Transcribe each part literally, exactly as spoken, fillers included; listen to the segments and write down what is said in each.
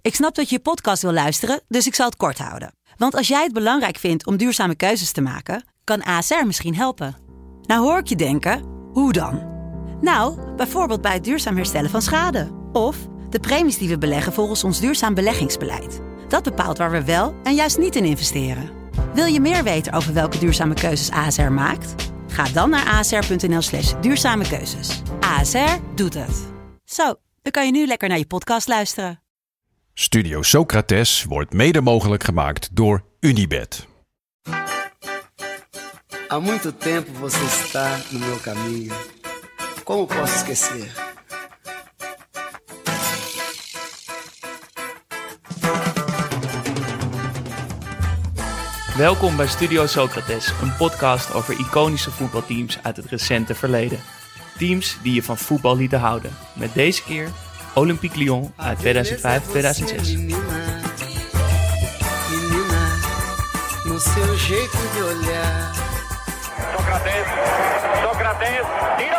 Ik snap dat je je podcast wil luisteren, dus ik zal het kort houden. Want als jij het belangrijk vindt om duurzame keuzes te maken, kan A S R misschien helpen. Nou hoor ik je denken, hoe dan? Nou, bijvoorbeeld bij het duurzaam herstellen van schade. Of de premies die we beleggen volgens ons duurzaam beleggingsbeleid. Dat bepaalt waar we wel en juist niet in investeren. Wil je meer weten over welke duurzame keuzes A S R maakt? Ga dan naar asr.nl slash duurzame keuzes. A S R doet het. Zo, dan kan je nu lekker naar je podcast luisteren. Studio Socrates wordt mede mogelijk gemaakt door Unibet. Há muito tempo você está no meu caminho. Como posso esquecer? Welkom bij Studio Socrates, een podcast over iconische voetbalteams uit het recente verleden. Teams die je van voetbal lieten houden. Met deze keer Olympique Lyon uit tweeduizend vijf tot tweeduizend zes. Menina, menina, no seu jeito de olhar. Socrates, Socrates, tiro!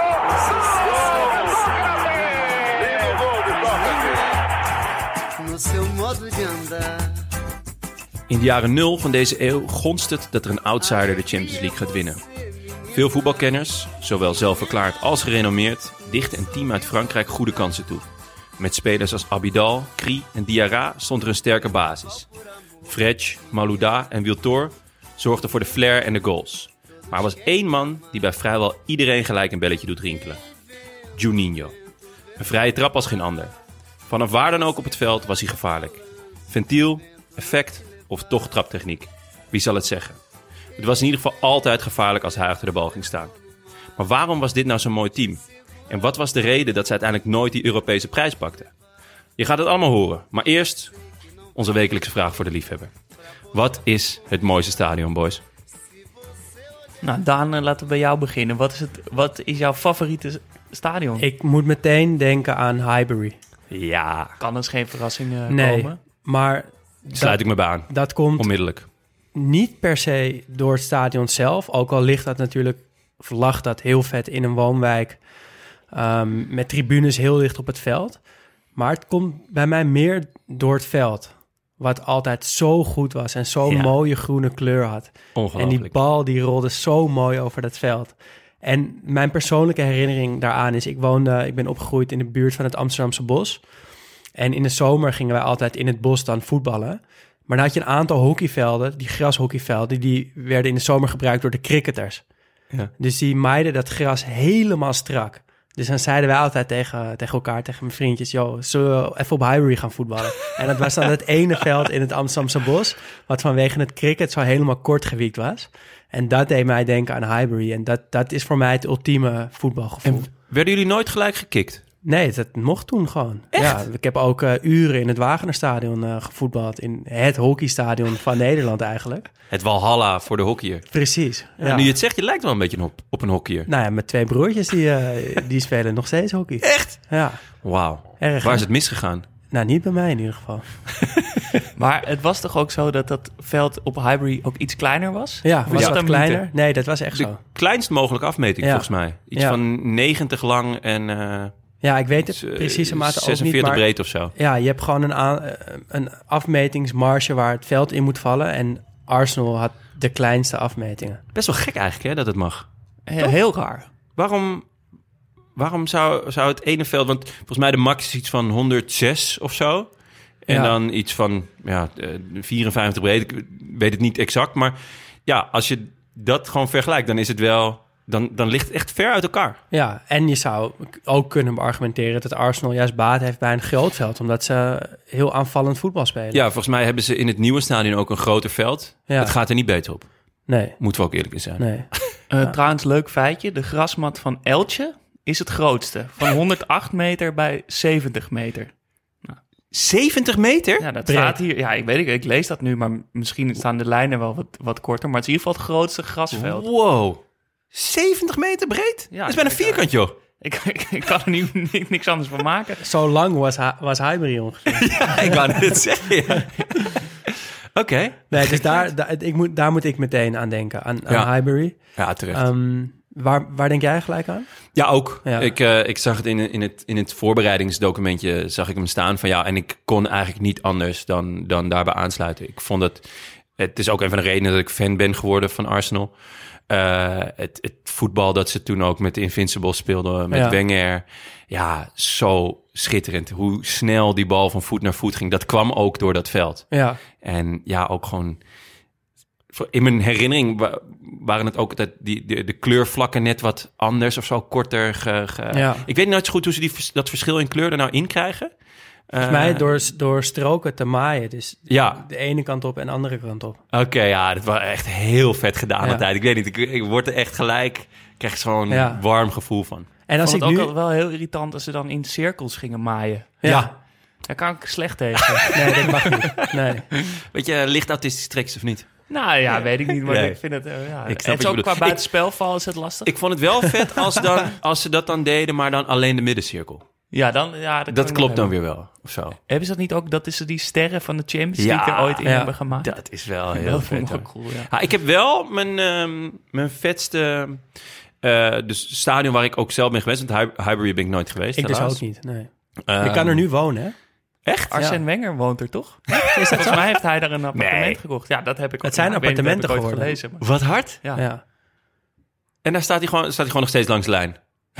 Socrates! No seu modo de andar. In de jaren nul van deze eeuw gonst het dat er een outsider de Champions League gaat winnen. Veel voetbalkenners, zowel zelfverklaard als gerenommeerd, dichten een team uit Frankrijk goede kansen toe. Met spelers als Abidal, Cri en Diarra stond er een sterke basis. Fretch, Malouda en Wiltor zorgden voor de flair en de goals. Maar er was één man die bij vrijwel iedereen gelijk een belletje doet rinkelen. Juninho. Een vrije trap als geen ander. Vanaf waar dan ook op het veld was hij gevaarlijk. Ventiel, effect of toch traptechniek. Wie zal het zeggen? Het was in ieder geval altijd gevaarlijk als hij achter de bal ging staan. Maar waarom was dit nou zo'n mooi team? En wat was de reden dat ze uiteindelijk nooit die Europese prijs pakten? Je gaat het allemaal horen. Maar eerst onze wekelijkse vraag voor de liefhebber. Wat is het mooiste stadion, boys? Nou, Daan, laten we bij jou beginnen. Wat is, het, wat is jouw favoriete stadion? Ik moet meteen denken aan Highbury. Ja, Kan dus geen verrassing uh, Nee, komen? maar sluit ik me bij aan. dat komt Onmiddellijk. niet per se door het stadion zelf. Ook al ligt dat natuurlijk, of lag dat heel vet in een woonwijk. Um, met tribunes heel dicht op het veld. Maar het komt bij mij meer door het veld. Wat altijd zo goed was en zo'n Ja. mooie groene kleur had. En Ongelooflijk. die bal die rolde zo mooi over dat veld. En mijn persoonlijke herinnering daaraan is... ik woonde, ik ben opgegroeid in de buurt van het Amsterdamse Bos. En in de zomer gingen wij altijd in het bos dan voetballen. Maar dan had je een aantal hockeyvelden, die grashockeyvelden... die werden in de zomer gebruikt door de cricketers. Ja. Dus die maaiden dat gras helemaal strak. Dus dan zeiden wij altijd tegen, tegen elkaar, tegen mijn vriendjes... joh, zullen we even op Highbury gaan voetballen? En dat was dan het ene veld in het Amsterdamse Bos... wat vanwege het cricket zo helemaal kort gewiekt was. En dat deed mij denken aan Highbury. En dat, dat is voor mij het ultieme voetbalgevoel. En werden jullie nooit gelijk gekikt? Nee, dat mocht toen gewoon. Echt? Ja, ik heb ook uh, uren in het Wagenerstadion uh, gevoetbald. In het hockeystadion van Nederland eigenlijk. Het Walhalla voor de hockeyer. Precies. Ja. En nu je het zegt, je lijkt wel een beetje op, op een hockeyer. Nou ja, met twee broertjes die, uh, die spelen nog steeds hockey. Echt? Ja, Wauw. erg. Waar hè? is het misgegaan? Nou, niet bij mij in ieder geval. Maar het was toch ook zo dat dat veld op Highbury ook iets kleiner was? Ja, Of was is wat dat een kleiner. mythe? Nee, dat was echt De zo. kleinst mogelijke afmeting Ja. volgens mij. Iets Ja. van negentig lang en uh, Ja, ik weet het z- precieze mate ook niet, zesenveertig maar... breed of zo. Ja, je hebt gewoon een, aan, een afmetingsmarge waar het veld in moet vallen. En Arsenal had de kleinste afmetingen. Best wel gek eigenlijk hè, dat het mag. Heel, heel raar. Waarom, waarom zou, zou het ene veld... Want volgens mij de max is iets van honderdzes of zo. En Ja. dan iets van ja, eh, vierenvijftig breed. Ik weet het niet exact. Maar ja, als je dat gewoon vergelijkt, dan is het wel... Dan, dan ligt het echt ver uit elkaar. Ja, en je zou ook kunnen beargumenteren dat Arsenal juist baat heeft bij een groot veld. Omdat ze heel aanvallend voetbal spelen. Ja, volgens mij hebben ze in het nieuwe stadion ook een groter veld. Ja. Het gaat er niet beter op. Nee, Moeten we ook eerlijk in zijn. nee. Uh, Ja. Trouwens, leuk feitje. De grasmat van Elche is het grootste. Van honderdacht meter bij zeventig meter. zeventig meter? Ja, dat Breed. staat hier. Ja, ik weet het. Ik lees dat nu, maar misschien staan de lijnen wel wat, wat korter. Maar het is in ieder geval het grootste grasveld. Wow. zeventig meter breed? Ja, dat is bijna ik- vierkant, joh. Ik, ik, ik kan er nu ni- niks anders van maken. Zo lang was, ha- was Highbury ongeveer. Ja, ik wou net zeggen. Ja. Oké. Nee, dus daar, daar, ik moet, daar moet ik meteen aan denken, aan, aan Ja. Highbury. Ja, terecht. Ehm, Waar, waar denk jij gelijk aan? Ja, ook. Ja. Ik, uh, ik zag het in, in, het in het voorbereidingsdocumentje, zag ik hem staan van ja, en ik kon eigenlijk niet anders dan, dan daarbij aansluiten. Ik vond het, het is ook een van de redenen dat ik fan ben geworden van Arsenal. Uh, het, het voetbal dat ze toen ook met de Invincibles speelden, met Ja. Wenger. Ja, zo schitterend. Hoe snel die bal van voet naar voet ging. Dat kwam ook door dat veld. Ja, En ja, ook gewoon... In mijn herinnering wa- waren het ook dat die, de, de kleurvlakken net wat anders of zo, korter. Ge, ge- Ja. Ik weet nooit zo goed hoe ze die, vers- dat verschil in kleur er nou in krijgen. volgens Uh, mij door, door stroken te maaien. Dus Ja. de ene kant op en de andere kant op. Oké, ja, dat was echt heel vet gedaan Ja. altijd. Ik weet niet, ik, ik word er echt gelijk... Ik krijg zo'n Ja. warm gevoel van. En Ik als vond ik het nu... ook wel heel irritant als ze dan in cirkels gingen maaien. Ja. Daar kan ik slecht tegen. Nee, dat mag niet. Nee. Weet je, licht autistisch treks of niet? Nou ja, weet ik niet, maar Nee. ik vind het... Uh, ja. Ik snap en wat je zo bedoelt. qua Ik- buitenspelval is het lastig. Ik vond het wel vet als, dan, als ze dat dan deden, maar dan alleen de middencirkel. ja, dan, ja, dat, kan Dat ik klopt nog dan hebben. weer wel, of zo. Hebben ze dat niet ook, dat is die sterren van de Champions Ja, League er ooit in ja. hebben gemaakt? Dat is wel heel dat vet. vond ik hoor. ook cool, ja. Ja, ik heb wel mijn, ehm, mijn vetste... eh dus stadion waar ik ook zelf ben geweest. Want Hy- Highbury ben ik nooit geweest, Ik dus helaas. ook niet, nee. Ehm, Je kan er nu wonen, hè? Echt? Arsène Ja. Wenger woont er toch? Volgens mij heeft hij daar een appartement Nee. gekocht. Ja, dat heb ik ook. Het zijn ik weet niet, dat heb ik appartementen ooit geworden. gelezen. Maar, Wat hard. ja. Ja. En daar staat hij, gewoon, staat hij gewoon nog steeds langs de lijn.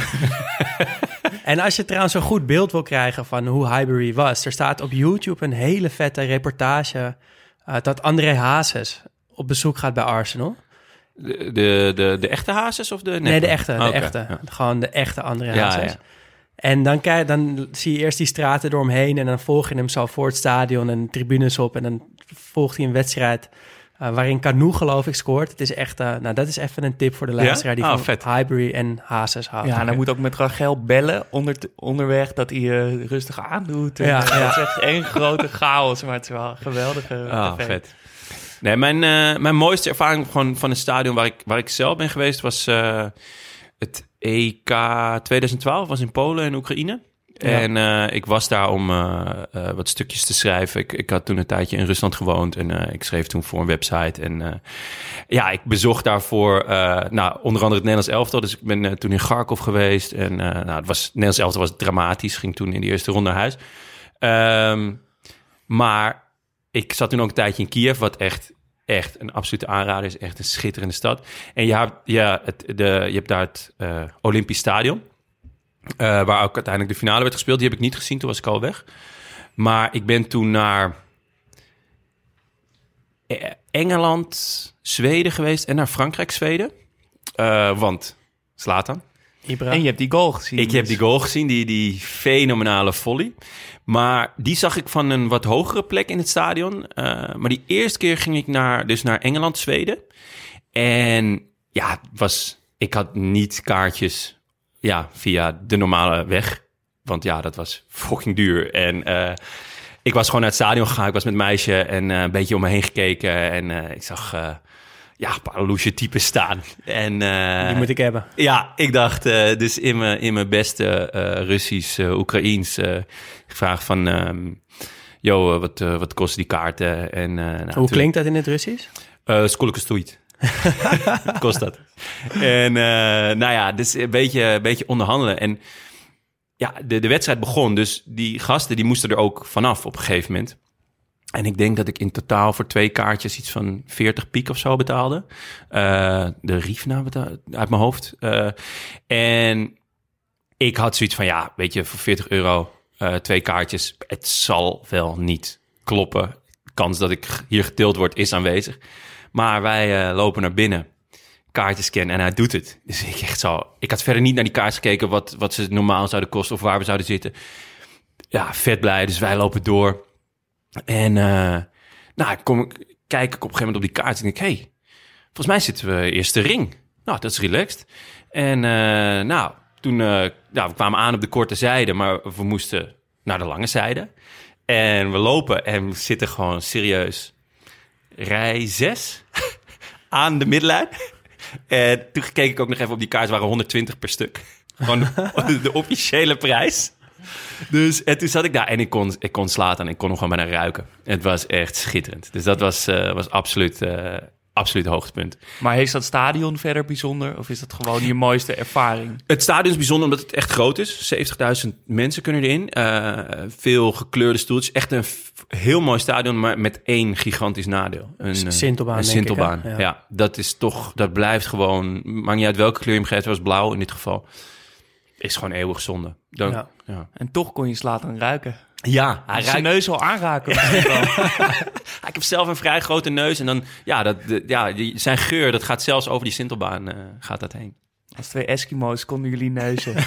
En als je trouwens een goed beeld wil krijgen van hoe Highbury was... er staat op YouTube een hele vette reportage... Uh, dat André Hazes op bezoek gaat bij Arsenal. De, de, de, de echte Hazes of de neppe? Nee, de echte. De Oké, echte. ja. Gewoon de echte André Ja, Hazes. ja. En dan, kijk, dan zie je eerst die straten eromheen... en dan volg je hem zo voor het stadion en tribunes op... en dan volgt hij een wedstrijd... Uh, waarin Canu, geloof ik, scoort. Het is echt, uh, nou, dat is even een tip voor de luisteraar... die Oh, van vet. Highbury en Hazes houdt. Ja, en hij moet ook met Rachel bellen onder, onderweg dat hij uh, rustig aandoet. En, Ja, uh, ja. Het is echt één grote chaos, maar het is wel een geweldige Ah, tv. vet. Nee, mijn, uh, mijn mooiste ervaring gewoon van een stadion waar ik, waar ik zelf ben geweest... was uh, het E K twintig twaalf, was in Polen en Oekraïne. Ja. En uh, ik was daar om uh, uh, wat stukjes te schrijven. Ik, ik had toen een tijdje in Rusland gewoond en uh, ik schreef toen voor een website. En uh, ja, ik bezocht daarvoor uh, nou, onder andere het Nederlands elftal. Dus ik ben uh, toen in Kharkov geweest. En uh, nou, het, was, het Nederlands elftal was dramatisch, ging toen in de eerste ronde naar huis. Um, maar ik zat toen ook een tijdje in Kiev, wat echt... Echt een absolute aanrader is, echt een schitterende stad. En je hebt, ja, het, de, je hebt daar het uh, Olympisch Stadion, uh, waar ook uiteindelijk de finale werd gespeeld. Die heb ik niet gezien, toen was ik al weg. Maar ik ben toen naar Engeland, Zweden geweest en naar Frankrijk, Zweden. Uh, want, Zlatan. Ibra. En je hebt die goal gezien. Ik heb dus. die goal gezien, die, die fenomenale volley. Maar die zag ik van een wat hogere plek in het stadion. Uh, maar die eerste keer ging ik naar, dus naar Engeland, Zweden. En ja, was, ik had niet kaartjes ja, via de normale weg. Want ja, dat was fucking duur. En uh, ik was gewoon naar het stadion gegaan. Ik was met een meisje en uh, een beetje om me heen gekeken. En uh, ik zag... Uh, ja, een paar loesje types staan. En, uh, Die moet ik hebben. Ja, ik dacht uh, dus in mijn, in mijn beste uh, Russisch, uh, Oekraïens uh, gevraagd van... Um, yo, uh, wat, uh, wat kosten die kaarten? En, uh, nou, Hoe toen, klinkt dat in het Russisch? Uh, Skolke stoeit. Kost dat. En uh, nou ja, dus een beetje, een beetje onderhandelen. En ja, de, de wedstrijd begon. Dus die gasten die moesten er ook vanaf op een gegeven moment. En ik denk dat ik in totaal voor twee kaartjes iets van veertig piek of zo betaalde. Uh, de Riefna betaalde, uit mijn hoofd. Uh, en ik had zoiets van, ja, weet je, voor veertig euro uh, twee kaartjes. Het zal wel niet kloppen. De kans dat ik hier getild word is aanwezig. Maar wij uh, lopen naar binnen, kaartjes scannen en hij doet het. Dus ik echt zo, ik had verder niet naar die kaartjes gekeken wat, wat ze normaal zouden kosten of waar we zouden zitten. Ja, vet blij, dus wij lopen door. En uh, nou, ik kom, kijk ik op een gegeven moment op die kaart en denk ik, hey, volgens mij zitten we eerste ring. Nou, dat is relaxed. En uh, nou, toen, uh, nou, we kwamen aan op de korte zijde, maar we moesten naar de lange zijde. En we lopen en we zitten gewoon serieus rij zes aan de middenlijn. En toen keek ik ook nog even op die kaart, waren honderdtwintig per stuk. Gewoon de, de officiële prijs. Dus en toen zat ik daar en ik kon, ik kon Zlatan en ik kon nog gewoon bijna ruiken. Het was echt schitterend. Dus dat was, uh, was absoluut uh, absoluut hoogtepunt. Maar is dat stadion verder bijzonder? Of is dat gewoon je mooiste ervaring? Het stadion is bijzonder omdat het echt groot is. zeventigduizend mensen kunnen erin. Uh, veel gekleurde stoeltjes. Echt een f- heel mooi stadion, maar met één gigantisch nadeel. Een Sintelbaan, Een denk Sintelbaan, ik, hè? ja. Ja. ja. Dat is toch, dat blijft gewoon... Maakt niet uit welke kleur je hem geeft, het was blauw in dit geval. Is gewoon eeuwig zonde. Dan, Ja. ja. En toch kon je Zlatan ruiken. Ja, Hij zijn neus al aanraken. Ik heb zelf een vrij grote neus en dan, ja, dat, de, ja die, zijn geur, dat gaat zelfs over die Sintelbaan, uh, gaat dat heen. Als twee Eskimo's konden jullie neuzen.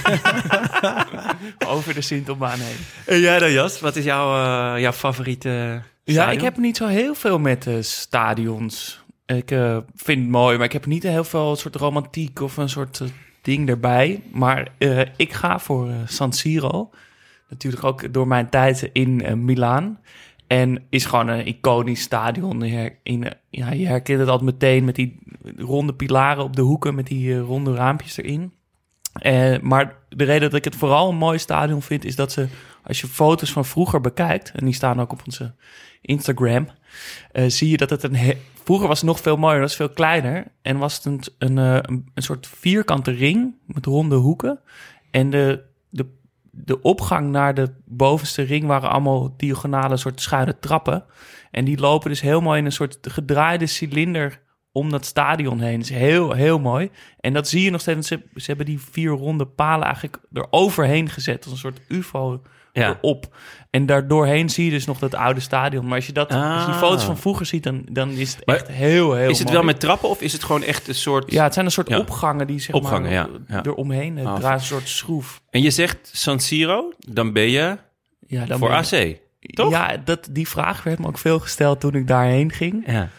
Over de Sintelbaan heen. En jij dan, Jas? Wat is jouw, uh, jouw favoriete Ja, stadion? ik heb niet zo heel veel met uh, stadions. Ik uh, vind het mooi, maar ik heb niet heel veel soort romantiek of een soort uh, ding erbij. Maar uh, ik ga voor uh, San Siro. Natuurlijk ook door mijn tijd in uh, Milaan. En is gewoon een iconisch stadion. Je, her, in, uh, ja, je herkent het altijd meteen met die ronde pilaren op de hoeken, met die uh, ronde raampjes erin. Uh, maar de reden dat ik het vooral een mooi stadion vind, is dat ze, als je foto's van vroeger bekijkt, en die staan ook op onze Instagram, uh, zie je dat het een... He- vroeger was het nog veel mooier, dat was veel kleiner. En was het een, een, een, een soort vierkante ring met ronde hoeken. En de, de, de opgang naar de bovenste ring waren allemaal diagonale soort schuine trappen. En die lopen dus heel mooi in een soort gedraaide cilinder om dat stadion heen. Dat is heel, heel mooi. En dat zie je nog steeds. Ze, ze hebben die vier ronde palen eigenlijk eroverheen gezet. Als een soort ufo Ja. erop. En daardoorheen zie je dus nog dat oude stadion. Maar als je, dat, Ah. als je die foto's van vroeger ziet, dan, dan is het Maar echt heel, heel Is het mooi. wel met trappen of is het gewoon echt een soort... Ja, het zijn een soort Ja. opgangen die zeg Opgangen, maar ja, ja. eromheen. Het Ah, draait een soort schroef. En je zegt San Siro, dan ben je Ja, dan voor ben A je- C, toch? Ja, dat, die vraag werd me ook veel gesteld toen ik daarheen ging. Ja.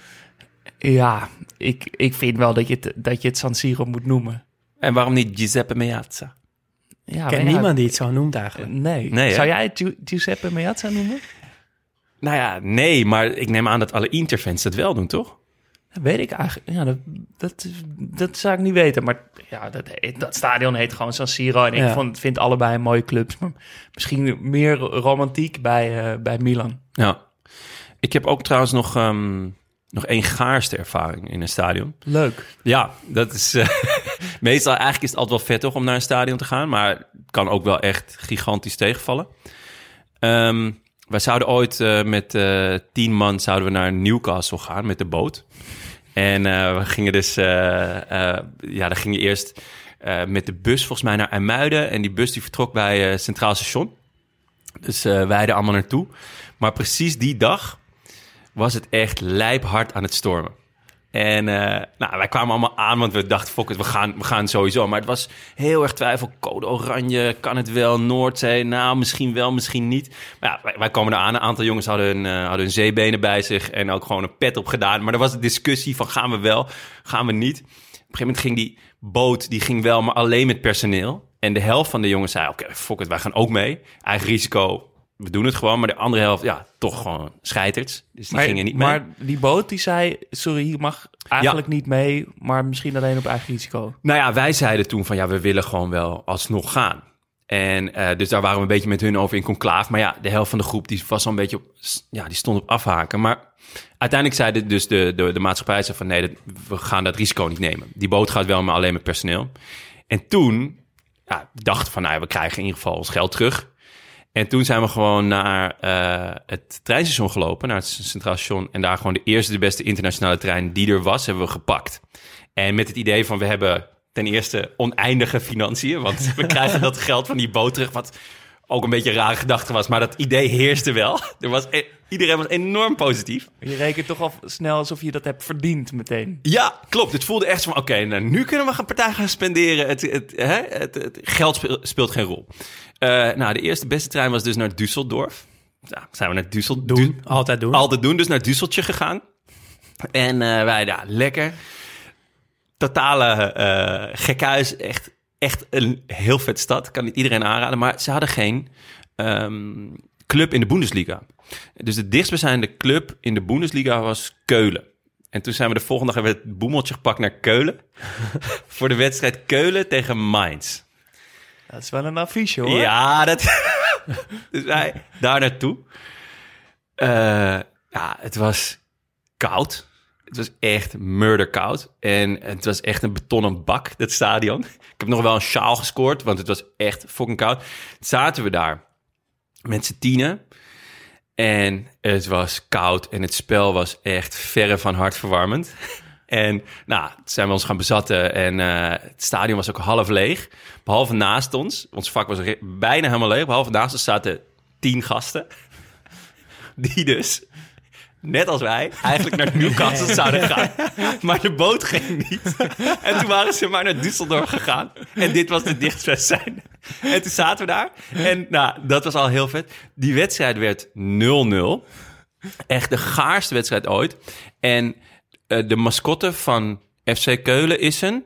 Ja, ik, ik vind wel dat je, het, dat je het San Siro moet noemen. En waarom niet Giuseppe Meazza? Ja, Ik ken maar ja, niemand die het zo noemt eigenlijk. Nee. Nee, hè? Zou jij het Giu- Giuseppe Meazza noemen? Nou ja, nee, maar ik neem aan dat alle Interfans dat wel doen, toch? Dat weet ik eigenlijk. Ja, dat, dat, dat zou ik niet weten. Maar ja, dat, heet- dat stadion heet gewoon San Siro. En ik Ja. vond, vind allebei mooie clubs. Maar misschien meer romantiek bij, uh, bij Milan. Ja. Ik heb ook trouwens nog, um, nog één gaarste ervaring in een stadion. Leuk. Ja, dat is... Uh, meestal eigenlijk is het altijd wel vet toch om naar een stadion te gaan. Maar het kan ook wel echt gigantisch tegenvallen. Um, wij zouden ooit uh, met uh, tien man zouden we naar Newcastle gaan met de boot. En uh, we gingen dus... Uh, uh, ja, dan ging je eerst uh, met de bus volgens mij naar IJmuiden. En die bus die vertrok bij uh, Centraal Station. Dus uh, wij er allemaal naartoe. Maar precies die dag was het echt lijphard aan het stormen. En uh, nou, wij kwamen allemaal aan, want we dachten, fuck it, we gaan, we gaan sowieso. Maar het was heel erg twijfel. Code oranje, kan het wel? Noordzee, nou, misschien wel, misschien niet. Maar ja, wij, wij kwamen eraan. Een aantal jongens hadden hun, uh, hadden hun zeebenen bij zich en ook gewoon een pet op gedaan. Maar er was een discussie van, gaan we wel, gaan we niet? Op een gegeven moment ging die boot, die ging wel, maar alleen met personeel. En de helft van de jongens zei, oké, okay, fuck it, wij gaan ook mee. Eigen risico. We doen het gewoon, maar de andere helft, ja, toch gewoon scheiterds. Dus die maar, gingen niet mee. Maar die boot die zei, sorry, je mag eigenlijk Ja. niet mee, maar misschien alleen op eigen risico. Nou ja, wij zeiden toen van, ja, we willen gewoon wel alsnog gaan. En uh, dus daar waren we een beetje met hun over in conclaaf. Maar ja, de helft van de groep, die was al een beetje op, ja, die stond op afhaken. Maar uiteindelijk zeiden dus de, de, de maatschappij zei van, nee, dat, we gaan dat risico niet nemen. Die boot gaat wel, maar alleen met personeel. En toen, ja, we dachten van, nou ja, we krijgen in ieder geval ons geld terug. En toen zijn we gewoon naar uh, het treinstation gelopen, naar het Centraal Station. En daar gewoon de eerste, de beste internationale trein die er was, hebben we gepakt. En met het idee van, we hebben ten eerste oneindige financiën. Want we krijgen dat geld van die boot terug, wat ook een beetje een rare gedachte was. Maar dat idee heerste wel. Er was, iedereen was enorm positief. Je rekent toch al snel alsof je dat hebt verdiend meteen. Ja, klopt. Het voelde echt van, oké, okay, nou, nu kunnen we een partij gaan spenderen. Het, het, hè? het, het geld speelt, speelt geen rol. Uh, nou, de eerste beste trein was dus naar Düsseldorf. Nou, zijn we naar Düsseldorf. Doen, du- altijd doen. Altijd doen, dus naar Düsseltje gegaan. En uh, wij, ja, lekker. Totale uh, gekhuis. Echt, echt een heel vet stad. Kan niet iedereen aanraden. Maar ze hadden geen um, club in de Bundesliga. Dus de dichtstbijzijnde club in de Bundesliga was Keulen. En toen zijn we de volgende dag hebben we het boemeltje gepakt naar Keulen. Voor de wedstrijd Keulen tegen Mainz. Dat is wel een affiche, hoor. Ja, dat... dus wij daar naartoe. Uh, ja, het was koud. Het was echt murderkoud. En het was echt een betonnen bak, dat stadion. Ik heb nog wel een sjaal gescoord, want het was echt fucking koud. Zaten we daar met z'n tienen. En het was koud en het spel was echt verre van hartverwarmend. En nou, toen zijn we ons gaan bezatten en uh, het stadion was ook half leeg. Behalve naast ons, ons vak was re- bijna helemaal leeg. Behalve naast ons zaten tien gasten. Die dus, net als wij, eigenlijk naar Newcastle zouden gaan. Maar de boot ging niet. En toen waren ze maar naar Düsseldorf gegaan. En dit was de dichtstbijzijnde. En toen zaten we daar. En nou, dat was al heel vet. Die wedstrijd werd nul nul. Echt de gaarste wedstrijd ooit. En uh, de mascotte van F C Keulen is een...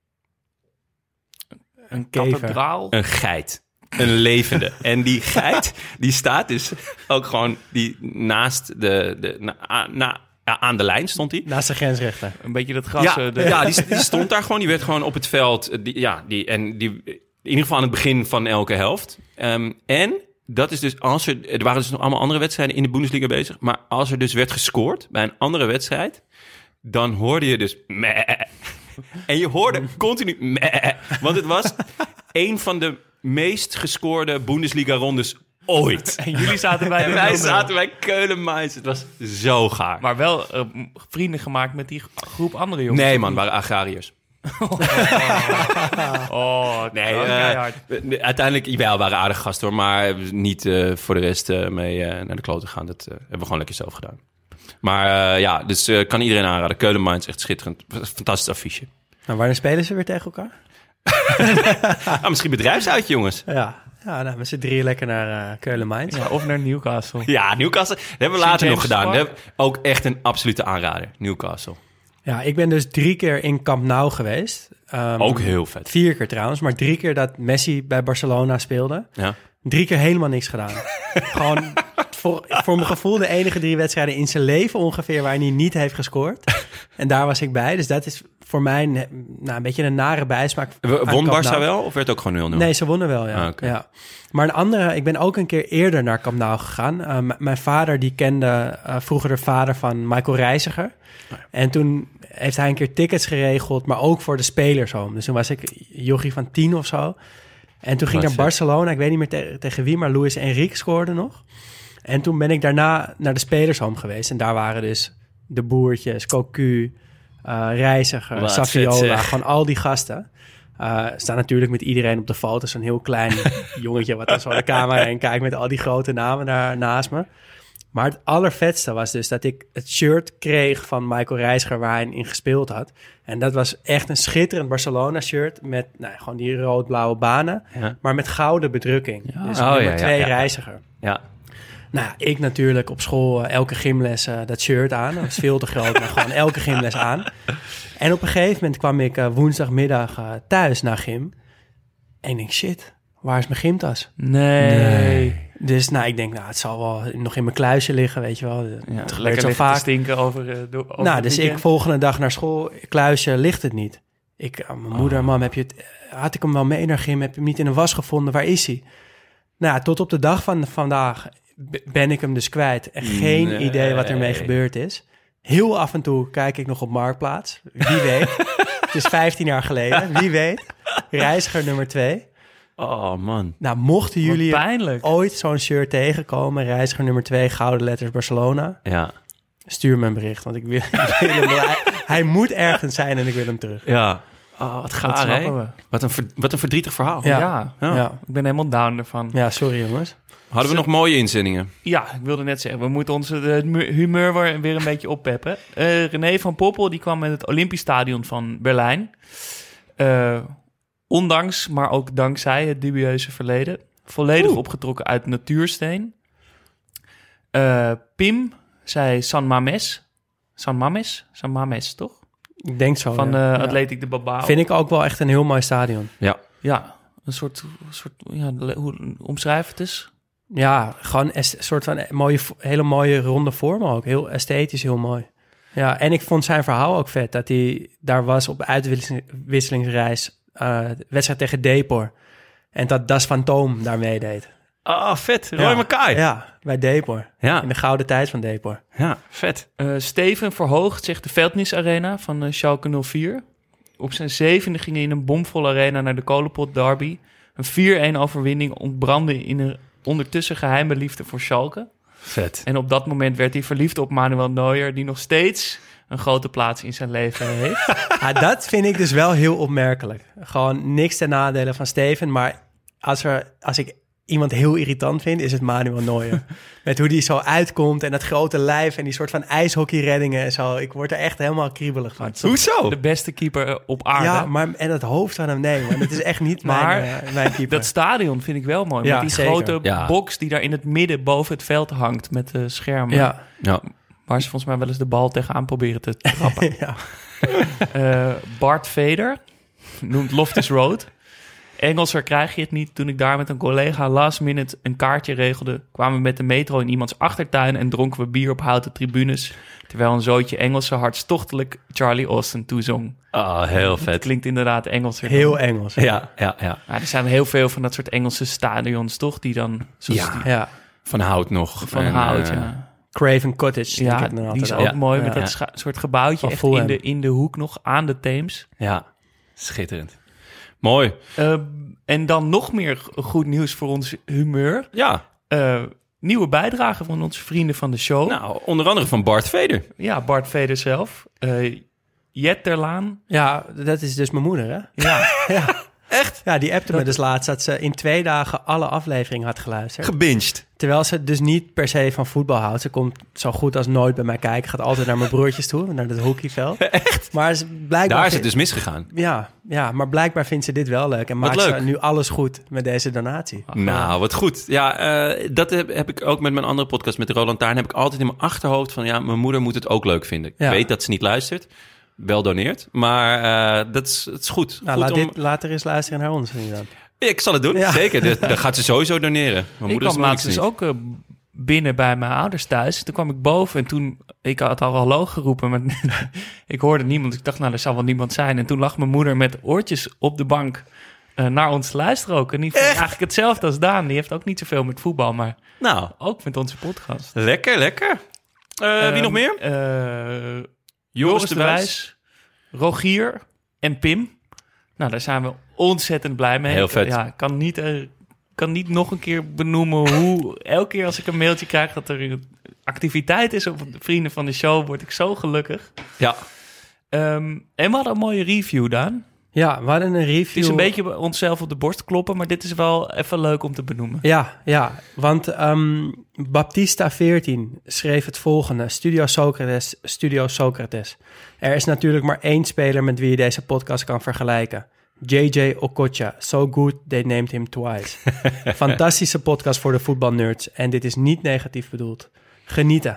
Een kever. Kathedraal. Een geit. Een levende. En die geit, die staat dus ook gewoon die naast de... de na, na, aan de lijn stond hij. Naast de grensrechter. Een beetje dat gras. Ja, eh, de... ja die, die stond daar gewoon. Die werd gewoon op het veld. Die, ja, die, en die, in ieder geval aan het begin van elke helft. Um, en dat is dus als er... Er waren dus nog allemaal andere wedstrijden in de Bundesliga bezig. Maar als er dus werd gescoord bij een andere wedstrijd... dan hoorde je dus... Meh. En je hoorde continu... Meh, want het was een van de meest gescoorde Bundesliga-rondes ooit. En jullie zaten bij de En wij nul nul. zaten bij Keulen-Mainz. Het was zo gaar. Maar wel uh, vrienden gemaakt met die groep andere jongens. Nee, man, waren agrariërs. Oh, Nee, nee, uh, uiteindelijk, jawel, waren aardige gasten hoor, maar niet uh, voor de rest uh, mee uh, naar de klote gaan. Dat uh, hebben we gewoon lekker zelf gedaan. Maar uh, ja, dus uh, kan iedereen aanraden. Keulen-Mainz, echt schitterend. Fantastisch affiche. Nou, wanneer spelen ze weer tegen elkaar? Ah, misschien bedrijfsuitje, jongens. Ja, ja nou, met z'n drieën lekker naar uh, Keulen-Mainz. Ja, of naar Newcastle. Ja, Newcastle. Dat hebben we Saint later nog James gedaan. Park. Dat heb- ook echt een absolute aanrader. Newcastle. Ja, ik ben dus drie keer in Camp Nou geweest. Um, Ook heel vet. Vier keer trouwens, maar drie keer dat Messi bij Barcelona speelde. Ja. Drie keer helemaal niks gedaan. Gewoon voor, voor mijn gevoel de enige drie wedstrijden in zijn leven ongeveer waarin hij niet heeft gescoord. En daar was ik bij. Dus dat is voor mij nou, een beetje een nare bijsmaak. W- aan Won Camp Barça Nou. wel of werd het ook gewoon nul nul? Nee, ze wonnen wel, ja. Ah, oké. ja. Maar een andere, ik ben ook een keer eerder naar Camp Nou gegaan. Uh, m- mijn vader, die kende uh, vroeger de vader van Michael Reiziger. Oh ja. En toen heeft hij een keer tickets geregeld, maar ook voor de spelers home. Dus toen was ik jochie van tien of zo. En toen ging ik Wat naar vet. Barcelona. Ik weet niet meer te- tegen wie, maar Luis Enrique scoorde nog. En toen ben ik daarna naar de spelers home geweest. En daar waren dus de Boertjes, Cocu, uh, Reiziger, Wat vet, Saviola, zeg. gewoon al die gasten. Uh, staan natuurlijk met iedereen op de foto. Zo'n heel klein jongetje wat dan zo de camera heen kijkt met al die grote namen daar naast me. Maar het allervetste was dus dat ik het shirt kreeg van Michael Reiziger waar hij in gespeeld had. En dat was echt een schitterend Barcelona shirt met nou, gewoon die rood-blauwe banen, Ja. maar met gouden bedrukking. Dus Oh, nummer ja, ja, twee ja. Reiziger. Ja. Nou, ja, ik natuurlijk op school uh, elke gymles uh, dat shirt aan. Dat was veel te groot, maar gewoon elke gymles aan. En op een gegeven moment kwam ik uh, woensdagmiddag uh, thuis naar gym. En ik denk, shit, waar is mijn gymtas? Nee. Nee. Dus nou, ik denk, nou, het zal wel nog in mijn kluisje liggen, weet je wel. Ja, het gebeurt lekker zo liggen te vaak. stinken over, uh, do- over Nou, het dus ik weekend. volgende dag naar school, kluisje, ligt het niet. Ik, aan mijn moeder, mam, heb je het, had ik hem wel mee naar gym? Heb je hem niet in een was gevonden? Waar is hij? Nou, tot op de dag van vandaag b- ben ik hem dus kwijt. En geen Nee. idee wat ermee gebeurd is. Heel af en toe kijk ik nog op Marktplaats. Wie weet. Het is vijftien jaar geleden. Wie weet. Reiziger nummer twee. Oh, man. Nou, mochten Wat jullie pijnlijk. ooit zo'n shirt tegenkomen, Reiziger nummer twee, gouden letters Barcelona, Ja. stuur me een bericht, want ik wil, ik wil hem, hij, hij moet ergens zijn en ik wil hem terug. Ja. Oh, wat Dat gaar, snappen hè? we. Wat een, ver- wat een verdrietig verhaal. Ja. Ja. Ja. Ja, Ik ben helemaal down ervan. ja sorry jongens. Hadden we nog mooie inzendingen? Ja, ik wilde net zeggen, we moeten onze uh, mu- humeur weer, weer een beetje oppeppen. Uh, René van Poppel, die kwam met het Olympisch Stadion van Berlijn. Uh, ondanks, maar ook dankzij het dubieuze verleden. Volledig Oeh. opgetrokken uit natuursteen. Uh, Pim zei San Mames. San Mames? San Mames, toch? Ik denk zo. Van ja. uh, Ja. Athletic de Bilbao. Vind ik ook wel echt een heel mooi stadion. Ja. Ja, een soort, soort ja, le- hoe omschrijf het eens. Ja, gewoon een soort van mooie, hele mooie ronde vorm ook. Heel esthetisch, heel mooi. Ja, en ik vond zijn verhaal ook vet. Dat hij daar was op uitwisselingsreis. Uh, wedstrijd tegen Depor. En dat Das Fantoom daar meedeed. Oh, vet. Roy Ja. Mackay. Ja, bij Depor. Ja. In de gouden tijd van Depor. Ja, vet. Uh, Steven verhoogt zich de Veldnis Arena van uh, Schalke nul vier. Op zijn zevende ging hij in een bomvolle arena naar de Kolenpot derby. Een vier-een overwinning ontbrandde in een ondertussen geheime liefde voor Schalke. Vet. En op dat moment werd hij verliefd op Manuel Neuer, die nog steeds een grote plaats in zijn leven heeft. Ja, dat vind ik dus wel heel opmerkelijk. Gewoon niks ten nadele van Steven. Maar als, er, als ik iemand heel irritant vind, is het Manuel Neuer. Met hoe die zo uitkomt en dat grote lijf en die soort van ijshockeyreddingen en zo. Ik word er echt helemaal kriebelig van. Hoezo? De beste keeper op aarde. Ja, maar en het hoofd van hem, nee, man. Het is echt niet Maar mijn, uh, mijn keeper. Dat stadion vind ik wel mooi. Ja, met die zeker. grote Ja. box die daar in het midden boven het veld hangt met de schermen. Ja, Ja. Waar ze volgens mij wel eens de bal tegenaan proberen te trappen. ja. Uh, Bart Veder noemt Loftus Road. Engelser krijg je het niet. Toen ik daar met een collega last minute een kaartje regelde, kwamen we met de metro in iemands achtertuin en dronken we bier op houten tribunes, terwijl een zootje Engelse hartstochtelijk Charlie Austin toezong. Oh, heel Het vet. klinkt inderdaad Engelser. Heel Engels. Ja, ja, ja. Ja, er zijn heel veel van dat soort Engelse stadions, toch? Die dan zoals Ja. die Ja. Van hout nog. van En, hout, eh, ja. Craven Cottage, denk Ja, ik dan die altijd is al. ook Ja. mooi met Ja. dat scha- soort gebouwtje Van echt in Fulham. de, in de hoek nog aan de Theems. Ja, schitterend. Mooi. Uh, en dan nog meer goed nieuws voor ons humeur. Ja, Uh, nieuwe bijdrage van onze vrienden van de show. nou, onder andere van Bart Veder. Ja, Bart Veder zelf. Uh, Jet Terlaan. Ja, dat is dus mijn moeder, hè? Ja, Ja. Echt? Ja, die appte me dus laatst dat ze in twee dagen alle afleveringen had geluisterd. Gebinged. Terwijl ze dus niet per se van voetbal houdt. Ze komt zo goed als nooit bij mij kijken. Gaat altijd naar mijn broertjes toe, naar het hockeyveld. Echt? Maar ze, blijkbaar Daar is het vind- dus misgegaan. Ja, ja, maar blijkbaar vindt ze dit wel leuk. En Wat maakt leuk. ze nu alles goed met deze donatie. Nou, wat goed. Ja, eh, dat heb, heb ik ook met mijn andere podcast, met Roland Taarn, heb ik altijd in mijn achterhoofd van, ja, mijn moeder moet het ook leuk vinden. Ik Ja. weet dat ze niet luistert, wel doneert, maar eh, dat, is, dat is goed. Nou, goed laat om- dit later eens luisteren naar ons. Dan. Ik zal het doen, Ja. zeker. Dus, dan gaat ze sowieso doneren. Mijn ik moeder is kwam laatst dus niet. ook uh, binnen bij mijn ouders thuis. Toen kwam ik boven en toen... Ik had al hallo geroepen, maar ik hoorde niemand. Ik dacht, nou, er zal wel niemand zijn. En toen lag mijn moeder met oortjes op de bank uh, naar ons te luisteren ook. En die vond eigenlijk hetzelfde als Daan. Die heeft ook niet zoveel met voetbal, maar Nou, ook met onze podcast. lekker, lekker. Eh, wie Ehm, nog meer? Uh, Joris Joris de de Wijs, Rogier en Pim. Nou, daar zijn we ontzettend blij mee. Heel vet. Ja, ik kan niet, uh, kan niet nog een keer benoemen hoe... elke keer als ik een mailtje krijg dat er activiteit is op de vrienden van de show, word ik zo gelukkig. Ja. Um, en we hadden een mooie review, Daan. Ja, we hadden een review. Het is een beetje onszelf op de borst kloppen, maar dit is wel even leuk om te benoemen. Ja, ja, want ehm, Baptista veertien schreef het volgende. Studio Socrates, Studio Socrates. Er is natuurlijk maar één speler met wie je deze podcast kan vergelijken. J J Okocha, so good they named him twice. Fantastische podcast voor de voetbalnerds. En dit is niet negatief bedoeld. Genieten.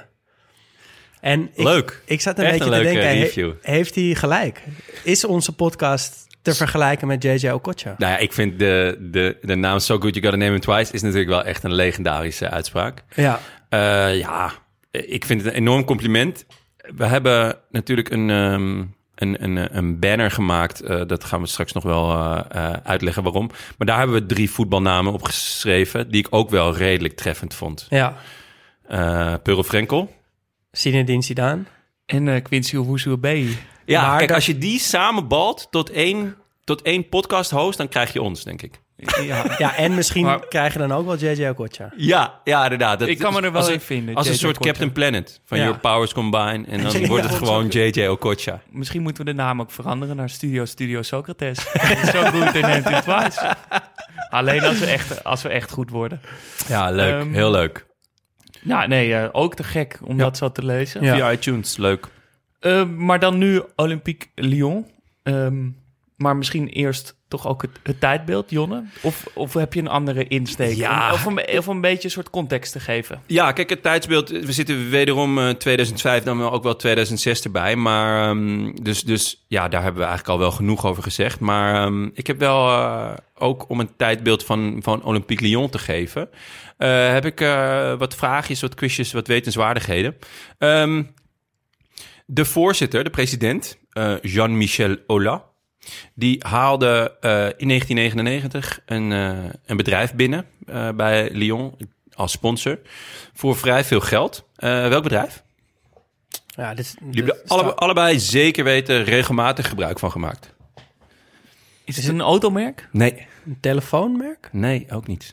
En ik, Leuk. ik zat een Echt beetje een te leuke denken, he- review. heeft hij gelijk? Is onze podcast te vergelijken met J J Okocha? Nou ja, ik vind de, de, de naam So Good You Gotta Name Him Twice is natuurlijk wel echt een legendarische uitspraak. Ja, Uh, ja, ik vind het een enorm compliment. We hebben natuurlijk een, um, een, een, een banner gemaakt. Uh, dat gaan we straks nog wel uh, uh, uitleggen waarom. Maar daar hebben we drie voetbalnamen op geschreven die ik ook wel redelijk treffend vond. ja. Uh, Pearl Frenkel. Zinedine Zidane. En uh, Quincy Owusu-Abeyi. Ja, Maar kijk, dat- als je die samenbalt tot één, tot één podcast host, dan krijg je ons, denk ik. Ja. Ja, en misschien Maar- krijg je dan ook wel J J Okocha. Ja, ja, inderdaad. Dat Ik kan me er wel als in een- vinden, Als een J J soort Okocha. Captain Planet. Van Ja. Your Powers Combine. En dan Ja, wordt het ja. gewoon J J Okocha. Misschien moeten we de naam ook veranderen naar Studio Studio Socrates. Zo goed in Name Him Twice. Alleen als we echt, als we echt goed worden. Ja, leuk. Ehm, Heel leuk. Nou, nee, uh, ook te gek om Ja. dat zo te lezen. Ja. Via iTunes, leuk. Uh, maar dan nu Olympique Lyon. Um, maar misschien eerst toch ook het, het tijdbeeld, Jonne? Of, of heb je een andere insteek? Ja. Om- Of, een, of een beetje een soort context te geven. Ja, kijk, het tijdsbeeld. We zitten wederom uh, tweeduizend vijf, dan wel ook wel tweeduizend zes erbij. Maar um, dus, dus ja, daar hebben we eigenlijk al wel genoeg over gezegd. Maar um, ik heb wel uh, ook om een tijdbeeld van, van Olympique Lyon te geven, uh, heb ik uh, wat vraagjes, wat quizjes, wat wetenswaardigheden. Um, de voorzitter, de president, uh, Jean-Michel Aulas, Die haalde uh, in negentien negenennegentig een, uh, een bedrijf binnen uh, bij Lyon als sponsor voor vrij veel geld. Uh, welk bedrijf? Ja, dit, Die hebben er alle, allebei zeker weten regelmatig gebruik van gemaakt. Is het een automerk? Nee. Een telefoonmerk? Nee, ook niet.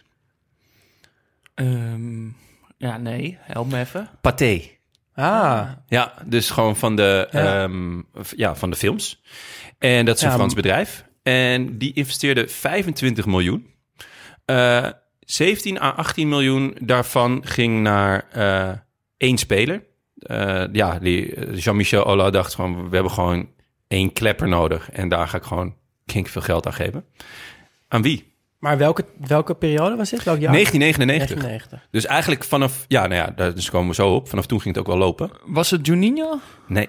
Um, ja, nee. Help me even. Pathé. Ah. Ja, dus gewoon van de, Ja. um, ja, van de films. En dat is een Ja, Frans maar- bedrijf. En die investeerde vijfentwintig miljoen. Uh, zeventien à achttien miljoen daarvan ging naar uh, één speler. Uh, ja, die Jean-Michel Aulas dacht gewoon, we hebben gewoon één klepper nodig. En daar ga ik gewoon kink veel geld aan geven. Aan wie? Maar welke, welke periode was dit? Welk jaar? negentien negenennegentig. negenennegentig. Dus eigenlijk vanaf, ja, nou ja, daar dus komen we zo op. Vanaf toen ging het ook wel lopen. Was het Juninho? Nee.